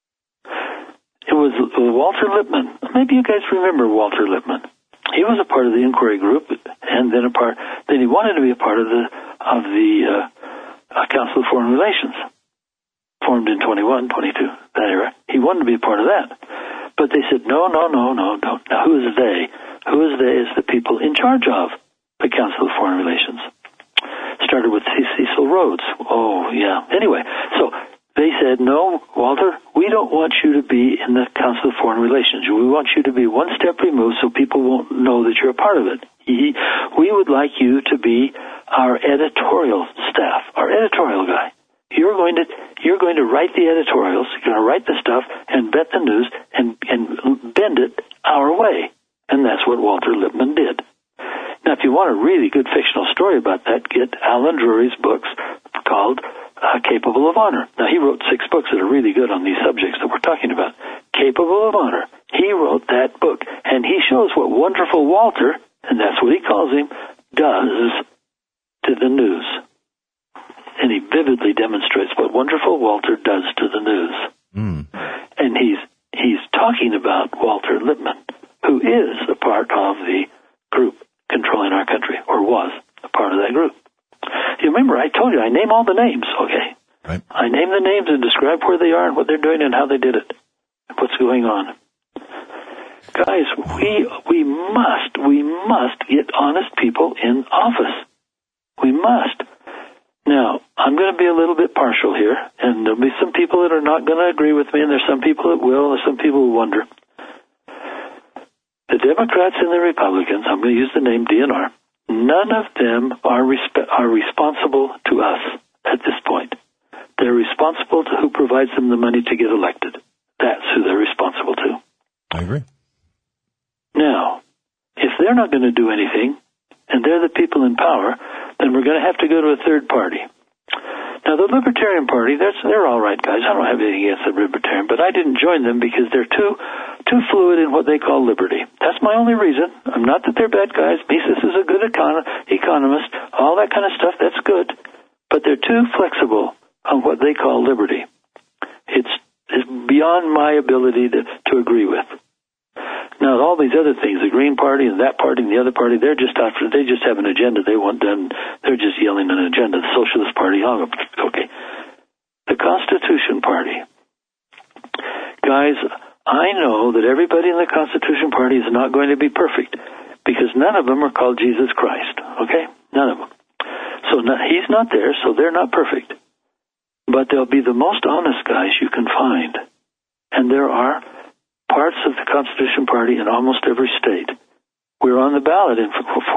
It was Walter Lippmann. Maybe you guys remember Walter Lippmann. He was a part of the inquiry group, and then he wanted to be a part of the Council of Foreign Relations, formed in 21, 22, that era. He wanted to be a part of that. But they said, no, don't. Now, who is they? Who is they is the people in charge of the Council of Foreign Relations. Started with Cecil Rhodes. Oh, yeah. Anyway, so they said, no, Walter, we don't want you to be in the Council of Foreign Relations. We want you to be one step removed so people won't know that you're a part of it. We would like you to be our editorial staff, our editorial guy. You're going to write the editorials, you're going to write the stuff and vet the news and bend it our way. And that's what Walter Lippmann did. Now, if you want a really good fictional story about that, get Alan Drury's books called Capable of Honor. Now, he wrote 6 books that are really good on these subjects that we're talking about. Capable of Honor. He wrote that book, and he shows what wonderful Walter, and that's what he calls him, does to the news. And he vividly demonstrates what wonderful Walter does to the news. And he's talking about Walter Lippmann, who is a part of the group controlling our country, or was a part of that group. You remember, I told you, I name all the names, okay?
Right.
I name the names and describe where they are and what they're doing and how they did it, and what's going on. Guys, we must get honest people in office. We must. Now, I'm going to be a little bit partial here, and there'll be some people that are not going to agree with me, and there's some people that will, and there's some people who wonder. The Democrats and the Republicans, I'm going to use the name DNR, none of them are responsible to us at this point. They're responsible to who provides them the money to get elected. That's who they're responsible to.
I agree.
Now, if they're not going to do anything, and they're the people in power, then we're going to have to go to a third party. Now, the Libertarian Party, they're all right, guys. I don't have anything against the Libertarian, but I didn't join them because they're too fluid in what they call liberty. That's my only reason. I'm not that they're bad guys. Mises is a good economist. All that kind of stuff, that's good. But they're too flexible on what they call liberty. It's beyond my ability to agree with. Now, all these other things, the Green Party and that party and the other party, they just have an agenda they want done. They're just yelling an agenda. The Socialist Party, okay. The Constitution Party. Guys, I know that everybody in the Constitution Party is not going to be perfect because none of them are called Jesus Christ, okay? None of them. So he's not there, so they're not perfect. But they'll be the most honest guys you can find. And there are parts of the Constitution Party in almost every state. We're on the ballot in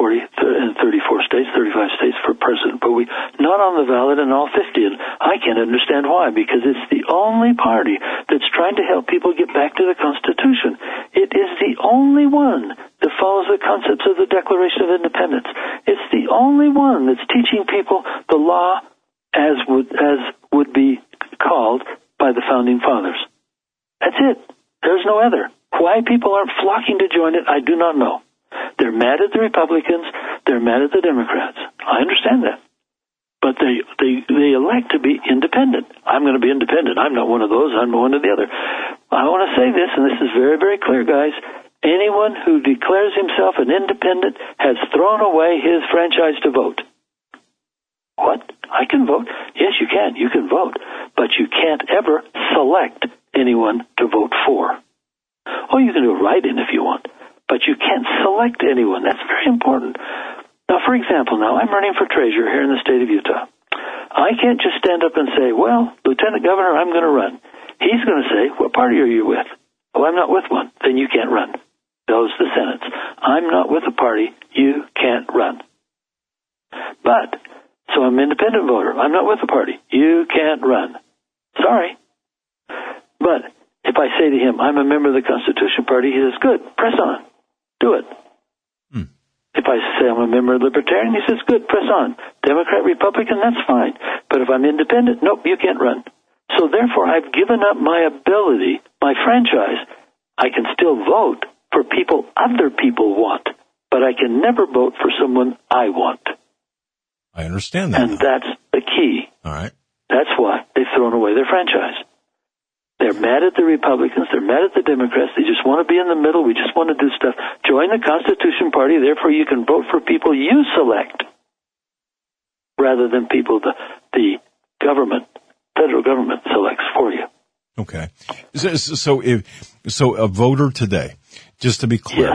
34 states, 35 states for president, but we're not on the ballot in all 50. And I can't understand why, because it's the only party that's trying to help people get back to the Constitution. It is the only one that follows the concepts of the Declaration of Independence. It's the only one that's teaching people the law as would be called by the Founding Fathers. That's it. There's no other. Why people aren't flocking to join it, I do not know. They're mad at the Republicans. They're mad at the Democrats. I understand that. But they elect to be independent. I'm going to be independent. I'm not one of those. I'm one of the other. I want to say this, and this is very, very clear, guys. Anyone who declares himself an independent has thrown away his franchise to vote. What? I can vote? Yes, you can. You can vote. But you can't ever select anyone to vote for. Oh, you can do a write-in if you want. But you can't select anyone. That's very important. Now, for example, I'm running for treasurer here in the state of Utah. I can't just stand up and say, well, Lieutenant Governor, I'm going to run. He's going to say, what party are you with? Oh, I'm not with one. Then you can't run. Goes the sentence. I'm not with a party. You can't run. But, so I'm an independent voter. I'm not with a party. You can't run. Sorry. But if I say to him, I'm a member of the Constitution Party, he says, good, press on. Do it. If I say I'm a member of Libertarian, he says, good, press on. Democrat, Republican, that's fine. But if I'm independent, nope, you can't run. So therefore, I've given up my ability, my franchise. I can still vote for people other people want, but I can never vote for someone I want.
I understand that.
And that's the key.
All right.
That's why they've thrown away their franchise. They're mad at the Republicans. They're mad at the Democrats. They just want to be in the middle. We just want to do stuff. Join the Constitution Party. Therefore, you can vote for people you select rather than people the government, federal government selects for you.
Okay. So a voter today, just to be clear.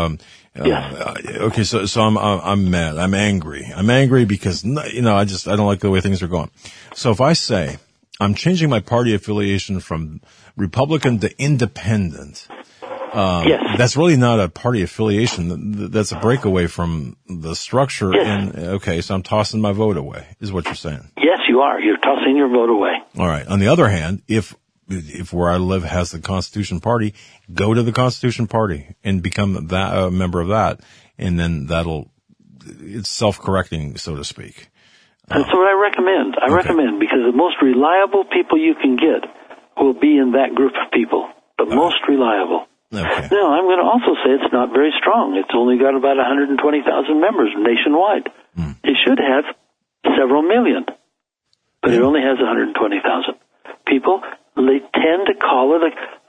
Yes.
Okay. So I'm mad. I'm angry. I'm angry because, I don't like the way things are going. So if I say, I'm changing my party affiliation from Republican to Independent.
Yes.
That's really not a party affiliation. That's a breakaway from the structure.
Yes.
And okay, so I'm tossing my vote away, is what you're saying.
Yes, you are. You're tossing your vote away.
All right. On the other hand, if where I live has the Constitution Party, go to the Constitution Party and become a member of that, and then it's self-correcting, so to speak.
That's what I recommend. I recommend because the most reliable people you can get will be in that group of people. The most reliable.
Okay.
Now, I'm going to also say it's not very strong. It's only got about 120,000 members nationwide. It should have several million, but it only has 120,000 people. They tend to call it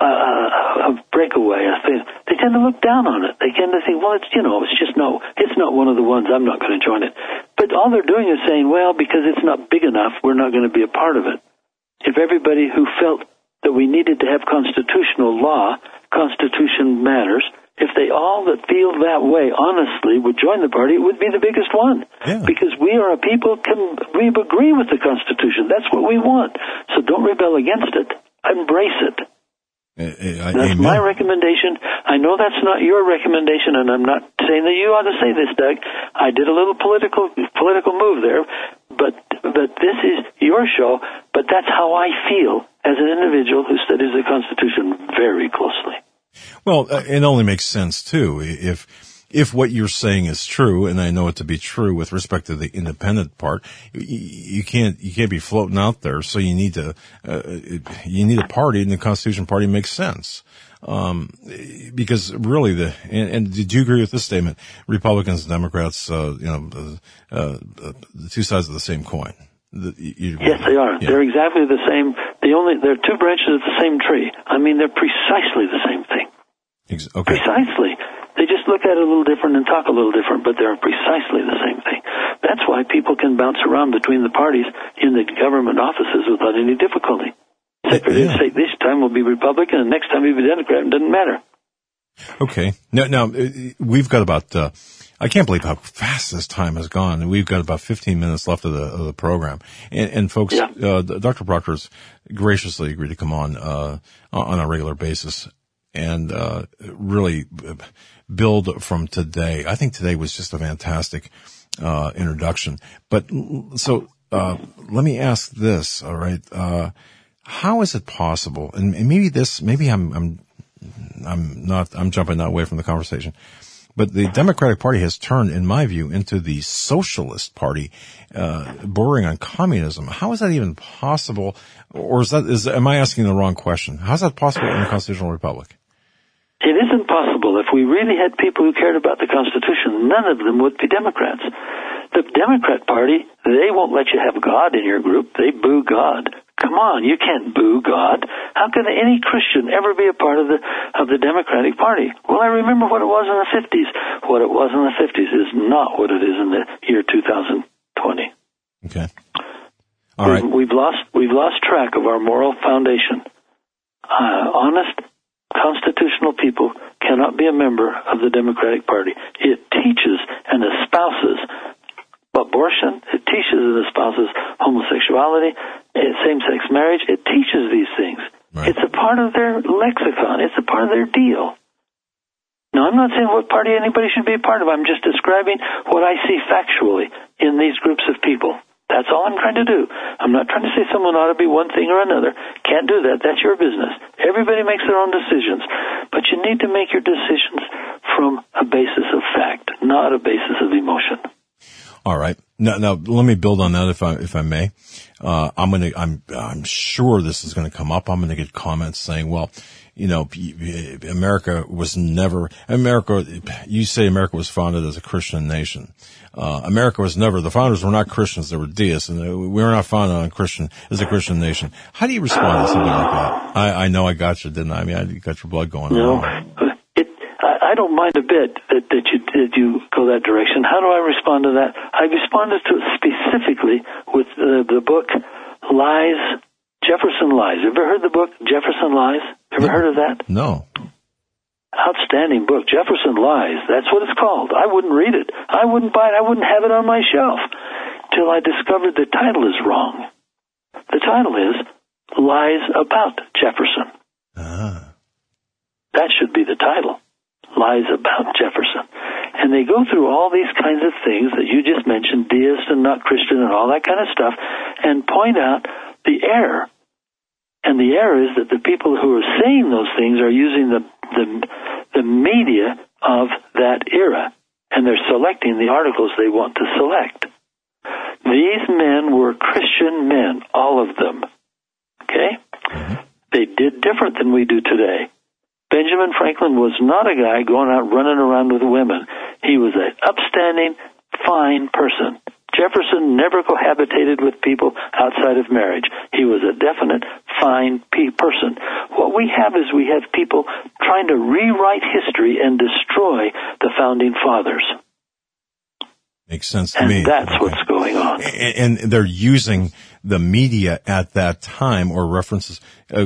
a breakaway. They tend to look down on it. They tend to think, well, it's not one of the ones. I'm not going to join it. But all they're doing is saying, well, because it's not big enough, we're not going to be a part of it. If everybody who felt that we needed to have constitutional law, Constitution matters, if they all that feel that way honestly would join the party, it would be the biggest one.
Yeah.
Because we are a people, we agree with the Constitution. That's what we want. So don't rebel against it. Embrace it. That's my recommendation. I know that's not your recommendation, and I'm not saying that you ought to say this, Doug. I did a little political move there, but this is your show, but that's how I feel as an individual who studies the Constitution very closely.
Well, it only makes sense, too, if what you're saying is true, and I know it to be true with respect to the independent part, you can't be floating out there. So you need a party, and the Constitution Party makes sense. Because really and did you agree with this statement? Republicans and Democrats, the two sides of the same coin.
Yes, they are.
Yeah.
They're exactly the same. They're two branches of the same tree. I mean, they're precisely the same thing.
Okay.
Precisely. They just look at it a little different and talk a little different, but they're precisely the same thing. That's why people can bounce around between the parties in the government offices without any difficulty. Secretary of State this time will be Republican, and next time he'll be Democrat. It doesn't matter.
Okay. Now we've got about, I can't believe how fast this time has gone. We've got about 15 minutes left of the program. And folks, Dr. Proctor's graciously agreed to come on a regular basis and really build from today. I think today was just a fantastic introduction. But so let me ask this, all right? How is it possible? And maybe I'm jumping away from the conversation. But the Democratic Party has turned, in my view, into the socialist party, bordering on communism. How is that even possible? Or am I asking the wrong question? How is that possible in a constitutional republic?
It isn't possible. If we really had people who cared about the Constitution, none of them would be Democrats. The Democrat Party, they won't let you have God in your group. They boo God. Come on, you can't boo God. How can any Christian ever be a part of the Democratic Party? Well, I remember what it was in the 50s. What it was in the 50s is not what it is in the year 2020.
Okay. All right.
We've lost track of our moral foundation. Honest, constitutional people cannot be a member of the Democratic Party. It teaches and espouses abortion. It teaches and espouses homosexuality, same-sex marriage. It teaches these things. Right. It's a part of their lexicon. It's a part of their deal. Now, I'm not saying what party anybody should be a part of. I'm just describing what I see factually in these groups of people. That's all I'm trying to do. I'm not trying to say someone ought to be one thing or another. Can't do that. That's your business. Everybody makes their own decisions. But you need to make your decisions from a basis of fact, not a basis of emotion.
All right. Now let me build on that if I may. I'm sure this is going to come up. I'm going to get comments saying, well, you know, America, you say America was founded as a Christian nation. The founders were not Christians, they were deists, and we were not founded as a Christian nation. How do you respond to something like that? I know I got you, didn't I? I mean, I got your blood going on.
No. I don't mind a bit that you go that direction. How do I respond to that? I responded to it specifically with the book Lies, Jefferson Lies. Ever heard the book Jefferson Lies? Ever heard of that?
No.
Outstanding book, Jefferson Lies. That's what it's called. I wouldn't read it. I wouldn't buy it. I wouldn't have it on my shelf till I discovered the title is wrong. The title is Lies About Jefferson. That should be the title. Lies About Jefferson. And they go through all these kinds of things that you just mentioned, deist and not Christian and all that kind of stuff, and point out the error. And the error is that the people who are saying those things are using the media of that era, and they're selecting the articles they want to select. These men were Christian men, all of them. Okay? They did different than we do today. Benjamin Franklin was not a guy going out running around with women. He was an upstanding, fine person. Jefferson never cohabitated with people outside of marriage. He was a definite, fine person. What we have is we have people trying to rewrite history and destroy the founding fathers.
Makes sense to me.
And that's what's going on.
And they're using the media at that time or references.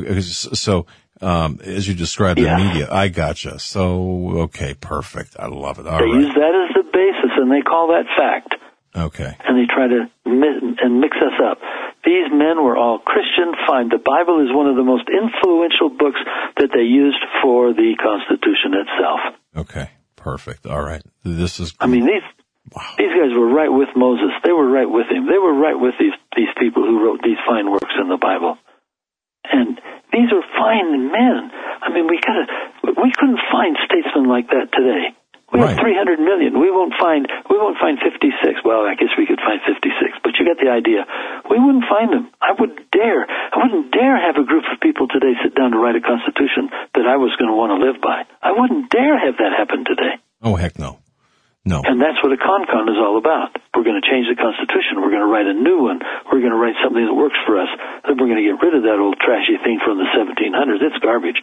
As you described the media, I gotcha. So, okay, perfect. I love it. All right.
They use that as the basis, and they call that fact.
Okay.
And they try to mix us up. These men were all Christian, fine. The Bible is one of the most influential books that they used for the Constitution itself.
Okay, perfect. All right. This is...
I mean, these guys were right with Moses. They were right with him. They were right with these people who wrote these fine works in the Bible. And these are fine men. I mean, we couldn't find statesmen like that today. We have 300 million. We won't find 56. Well, I guess we could find 56, but you get the idea. We wouldn't find them. I wouldn't dare have a group of people today sit down to write a constitution that I was going to want to live by. I wouldn't dare have that happen today.
Oh, heck no. No.
And that's what a con is all about. We're going to change the Constitution. We're going to write a new one. We're going to write something that works for us. Then we're going to get rid of that old trashy thing from the 1700s. It's garbage.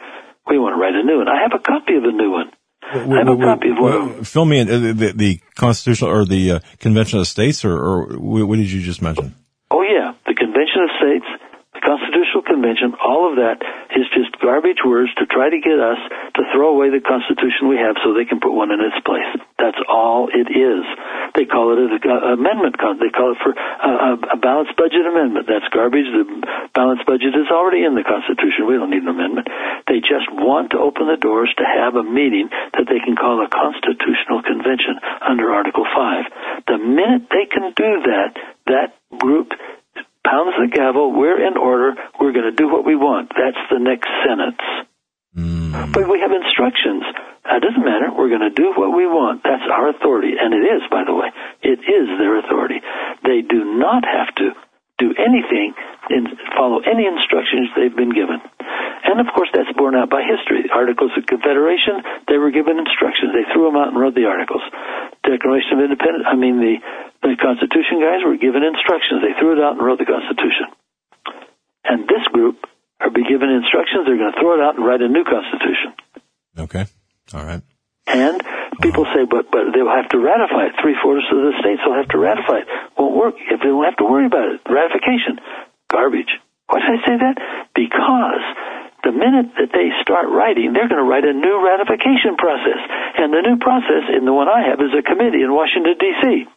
We want to write a new one. I have a copy of a new one. I have a copy of one.
Fill me in. The Constitutional or the Convention of States, or what did you just mention?
Oh, yeah. The Convention of States, the Constitutional Convention, all of that is just garbage words to try to get us to throw away the Constitution we have so they can put one in its place. That's all it is. They call it an amendment. They call it for a balanced budget amendment. That's garbage. The balanced budget is already in the Constitution. We don't need an amendment. They just want to open the doors to have a meeting that they can call a Constitutional Convention under Article 5. The minute they can do that, that group pounds the gavel. We're in order. We're going to do what we want. That's the next sentence. But we have instructions. It doesn't matter. We're going to do what we want. That's our authority. And it is, by the way. It is their authority. They do not have to do anything and follow any instructions they've been given. And, of course, that's borne out by history. The Articles of Confederation, they were given instructions. They threw them out and wrote the Articles. Declaration of Independence, the Constitution guys were given instructions. They threw it out and wrote the Constitution. And this group are be given instructions. They're going to throw it out and write a new Constitution.
Okay. All right.
And people say, but they'll have to ratify it. 3/4 of the states will have to ratify it. Won't work if they don't have to worry about it. Ratification. Garbage. Why did I say that? Because the minute that they start writing, they're going to write a new ratification process. And the new process, in the one I have, is a committee in Washington, D.C.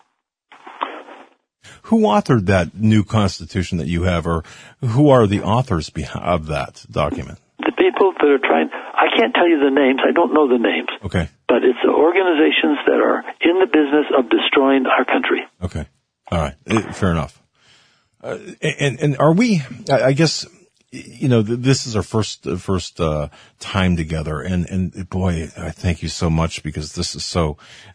Who authored that new Constitution that you have, or who are the authors of that document?
The people that are trying, I can't tell you the names. I don't know the names.
Okay.
But it's the organizations that are in the business of destroying our country.
Okay. All right. Fair enough. And are we, I guess, this is our first time together, and boy, I thank you so much, because this is so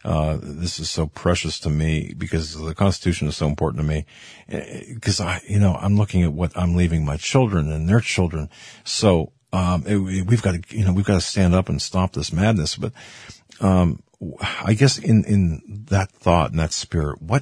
precious to me, because the Constitution is so important to me, because I'm looking at what I'm leaving my children and their children. So, we've got to stand up and stop this madness. But, I guess in that thought and that spirit, what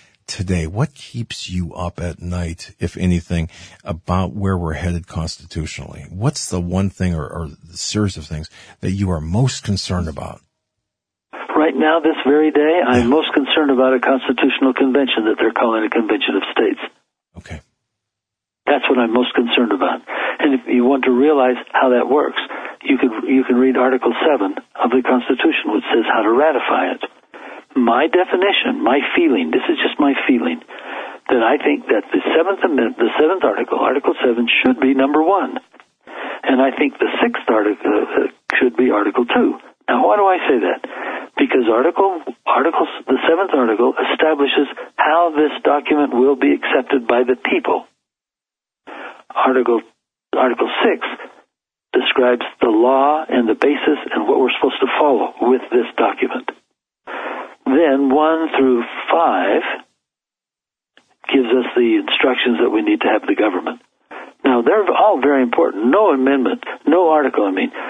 keeps you up at night, if anything, about where we're headed constitutionally? What's the one thing or the series of things that you are most concerned about?
Right now, this very day, I'm most concerned about a constitutional convention that they're calling a convention of states.
Okay.
That's what I'm most concerned about. And if you want to realize how that works, you can read Article 7 of the Constitution, which says how to ratify it. My definition, my feeling, this is just my feeling, that I think that the seventh article, Article 7, should be number 1. And I think the 6th article should be Article 2. Now, why do I say that? Because the 7th article establishes how this document will be accepted by the people. Article 6 describes the law and the basis and what we're supposed to follow with this document. Then 1 through 5 gives us the instructions that we need to have the government. Now, they're all very important. No article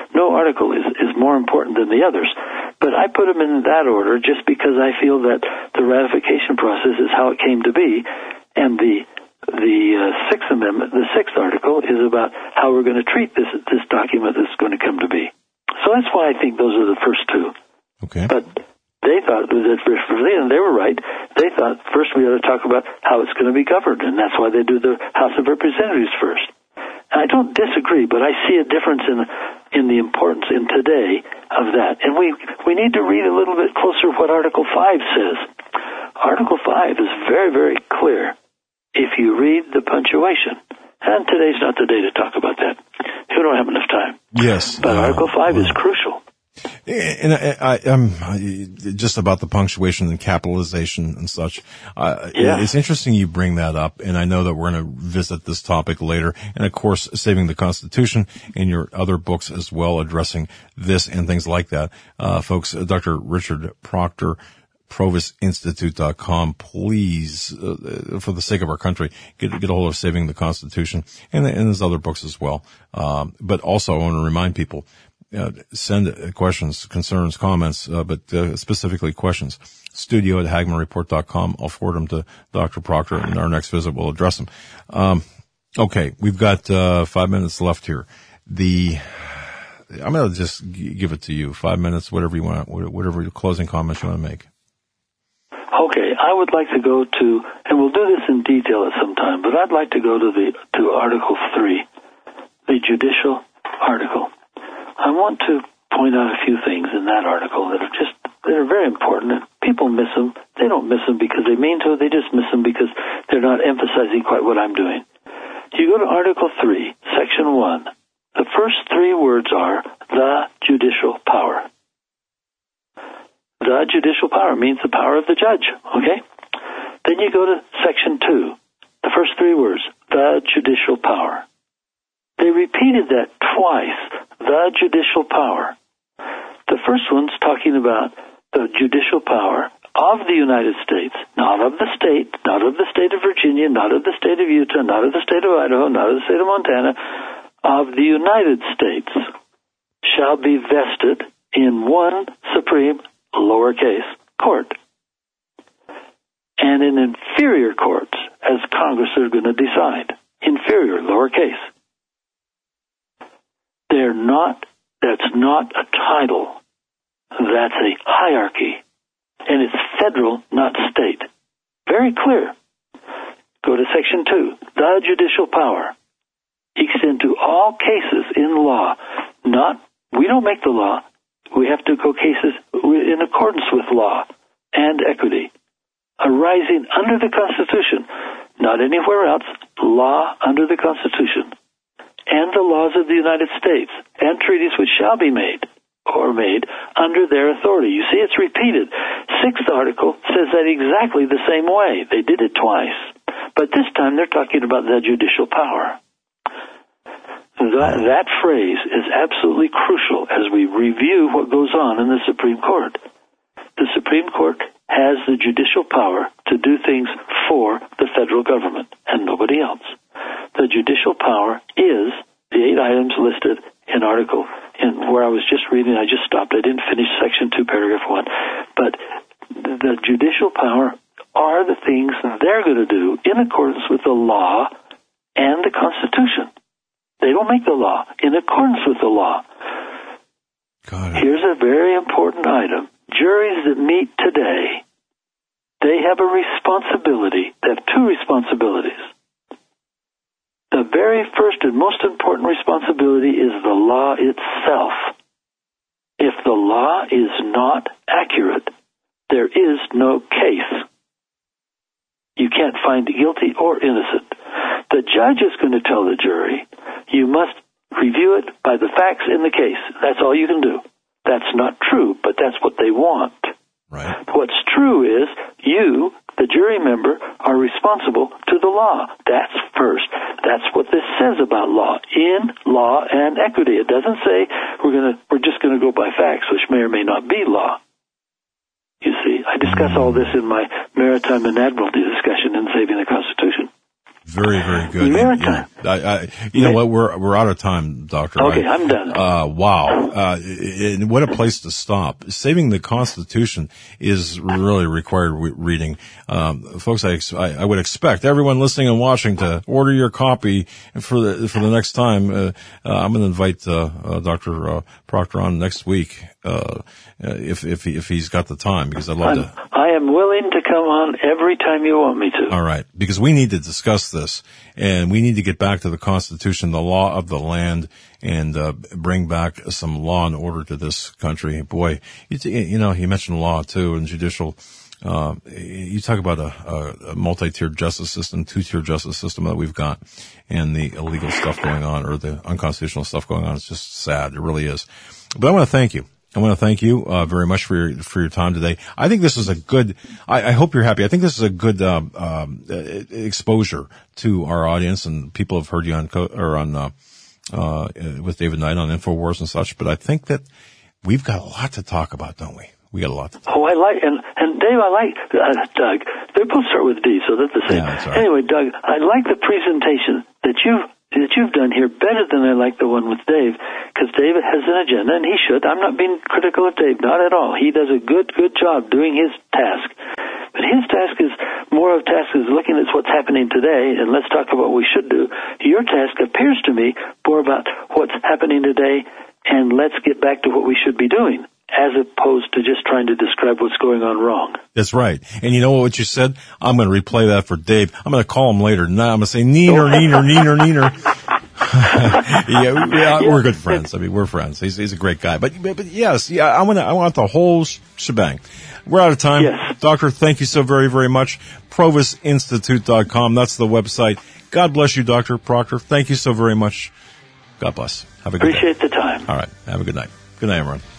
is more important than the others. But I put them in that order just because I feel that the ratification process is how it came to be. And the Sixth Amendment, the 6th article, is about how we're going to treat this document that's going to come to be. So that's why I think those are the first two.
Okay.
But they thought and they were right. They thought first we ought to talk about how it's going to be governed, and that's why they do the House of Representatives first. And I don't disagree, but I see a difference in the importance in today of that. And we need to read a little bit closer what Article 5 says. Article 5 is very, very clear if you read the punctuation. And today's not the day to talk about that. We don't have enough time.
Yes.
But Article 5 is crucial.
And I'm just about the punctuation and capitalization and such. It's interesting you bring that up, and I know that we're going to visit this topic later. And of course, Saving the Constitution and your other books as well, addressing this and things like that. Folks, Dr. Richard Proctor, ProvostInstitute.com. Please, for the sake of our country, get a hold of Saving the Constitution and his other books as well. But also, I want to remind people, send questions, concerns, comments, but specifically questions. studio@HagmannReport.com. I'll forward them to Dr. Proctor, and our next visit we'll address them. Okay, we've got 5 minutes left here. I'm going to just give it to you. 5 minutes, whatever you want, whatever closing comments you want to make.
Okay, I would like to go to, and we'll do this in detail at some time, but I'd like to go to Article 3, the judicial article. I want to point out a few things in that article that are very important. People miss them. They don't miss them because they mean to. They just miss them because they're not emphasizing quite what I'm doing. You go to Article 3, Section 1. The first three words are the judicial power. The judicial power means the power of the judge, okay? Then you go to Section 2. The first three words, the judicial power. They repeated that twice, the judicial power. The first one's talking about the judicial power of the United States, not of the state of Virginia, not of the state of Utah, not of the state of Idaho, not of the state of Montana, of the United States, shall be vested in one supreme lowercase court. And in inferior courts, as Congress are going to decide, inferior, lowercase. That's not a title. That's a hierarchy. And it's federal, not state. Very clear. Go to Section 2. The judicial power extend to all cases in law. We don't make the law. We have to go cases in accordance with law and equity, arising under the Constitution, not anywhere else, law under the Constitution, and the laws of the United States, and treaties which shall be made under their authority. You see, it's repeated. Sixth article says that exactly the same way. They did it twice. But this time they're talking about the judicial power. That phrase is absolutely crucial as we review what goes on in the Supreme Court. The Supreme Court has the judicial power to do things for the federal government and nobody else. The judicial power is the 8 items listed in article, where I was just reading, I just stopped. I didn't finish Section 2, Paragraph 1. But the judicial power are the things they're going to do in accordance with the law and the Constitution. They don't make the law in accordance with the law. Here's a very important item. Juries that meet today, they have a responsibility. They have 2 responsibilities. The very first and most important responsibility is the law itself. If the law is not accurate, there is no case. You can't find guilty or innocent. The judge is going to tell the jury, you must review it by the facts in the case. That's all you can do. That's not true, but that's what they want.
Right.
What's true is you, the jury member, are responsible to the law. That's first. That's what this says about law, in law and equity. It doesn't say we're just going to go by facts, which may or may not be law. You see, I discuss all this in my Maritime and Admiralty discussion in Saving the Constitution.
Very, very good.
Maritime.
You know what? We're out of time, Doctor.
Okay, I'm done.
Wow. What a place to stop. Saving the Constitution is really required reading. Folks, I would expect everyone listening and watching to order your copy for the next time. I'm going to invite, Dr. Proctor on next week, if he's got the time, because I'd love to.
I am willing to come on every time you want me to.
All right. Because we need to discuss this, and we need to get back to the Constitution, the law of the land, and bring back some law and order to this country. Boy, you mentioned law too, and judicial. You talk about a multi-tiered justice system, 2-tier justice system that we've got, and the illegal stuff going on, or the unconstitutional stuff going on. It's just sad. It really is. But I want to thank you. Very much for your time today. I think this is a good, I hope you're happy. I think this is a good, exposure to our audience, and people have heard you with David Knight on InfoWars and such, but I think that we've got a lot to talk about, don't we? We got a lot to talk about.
Oh, I like, and Dave, I like, Doug, they both start with D, so that's the same.
Yeah, that's right.
Anyway, Doug, I like the presentation that you've done here better than I like the one with Dave, because Dave has an agenda, and he should. I'm not being critical of Dave, not at all. He does a good job doing his task. But his task is more of a task is looking at what's happening today, and let's talk about what we should do. Your task appears to me more about what's happening today, and let's get back to what we should be doing, as opposed to just trying to describe what's going on wrong.
That's right. And you know what you said? I'm going to replay that for Dave. I'm going to call him later. Now I'm going to say, neener, neener, neener, neener. We're good friends. I mean, we're friends. He's a great guy. But yes, I want the whole shebang. We're out of time.
Yes.
Doctor, thank you so very, very much. ProvisInstitute.com. That's the website. God bless you, Dr. Proctor. Thank you so very much. God bless. Have a good day.
Appreciate the time.
All right. Have a good night. Good night, everyone.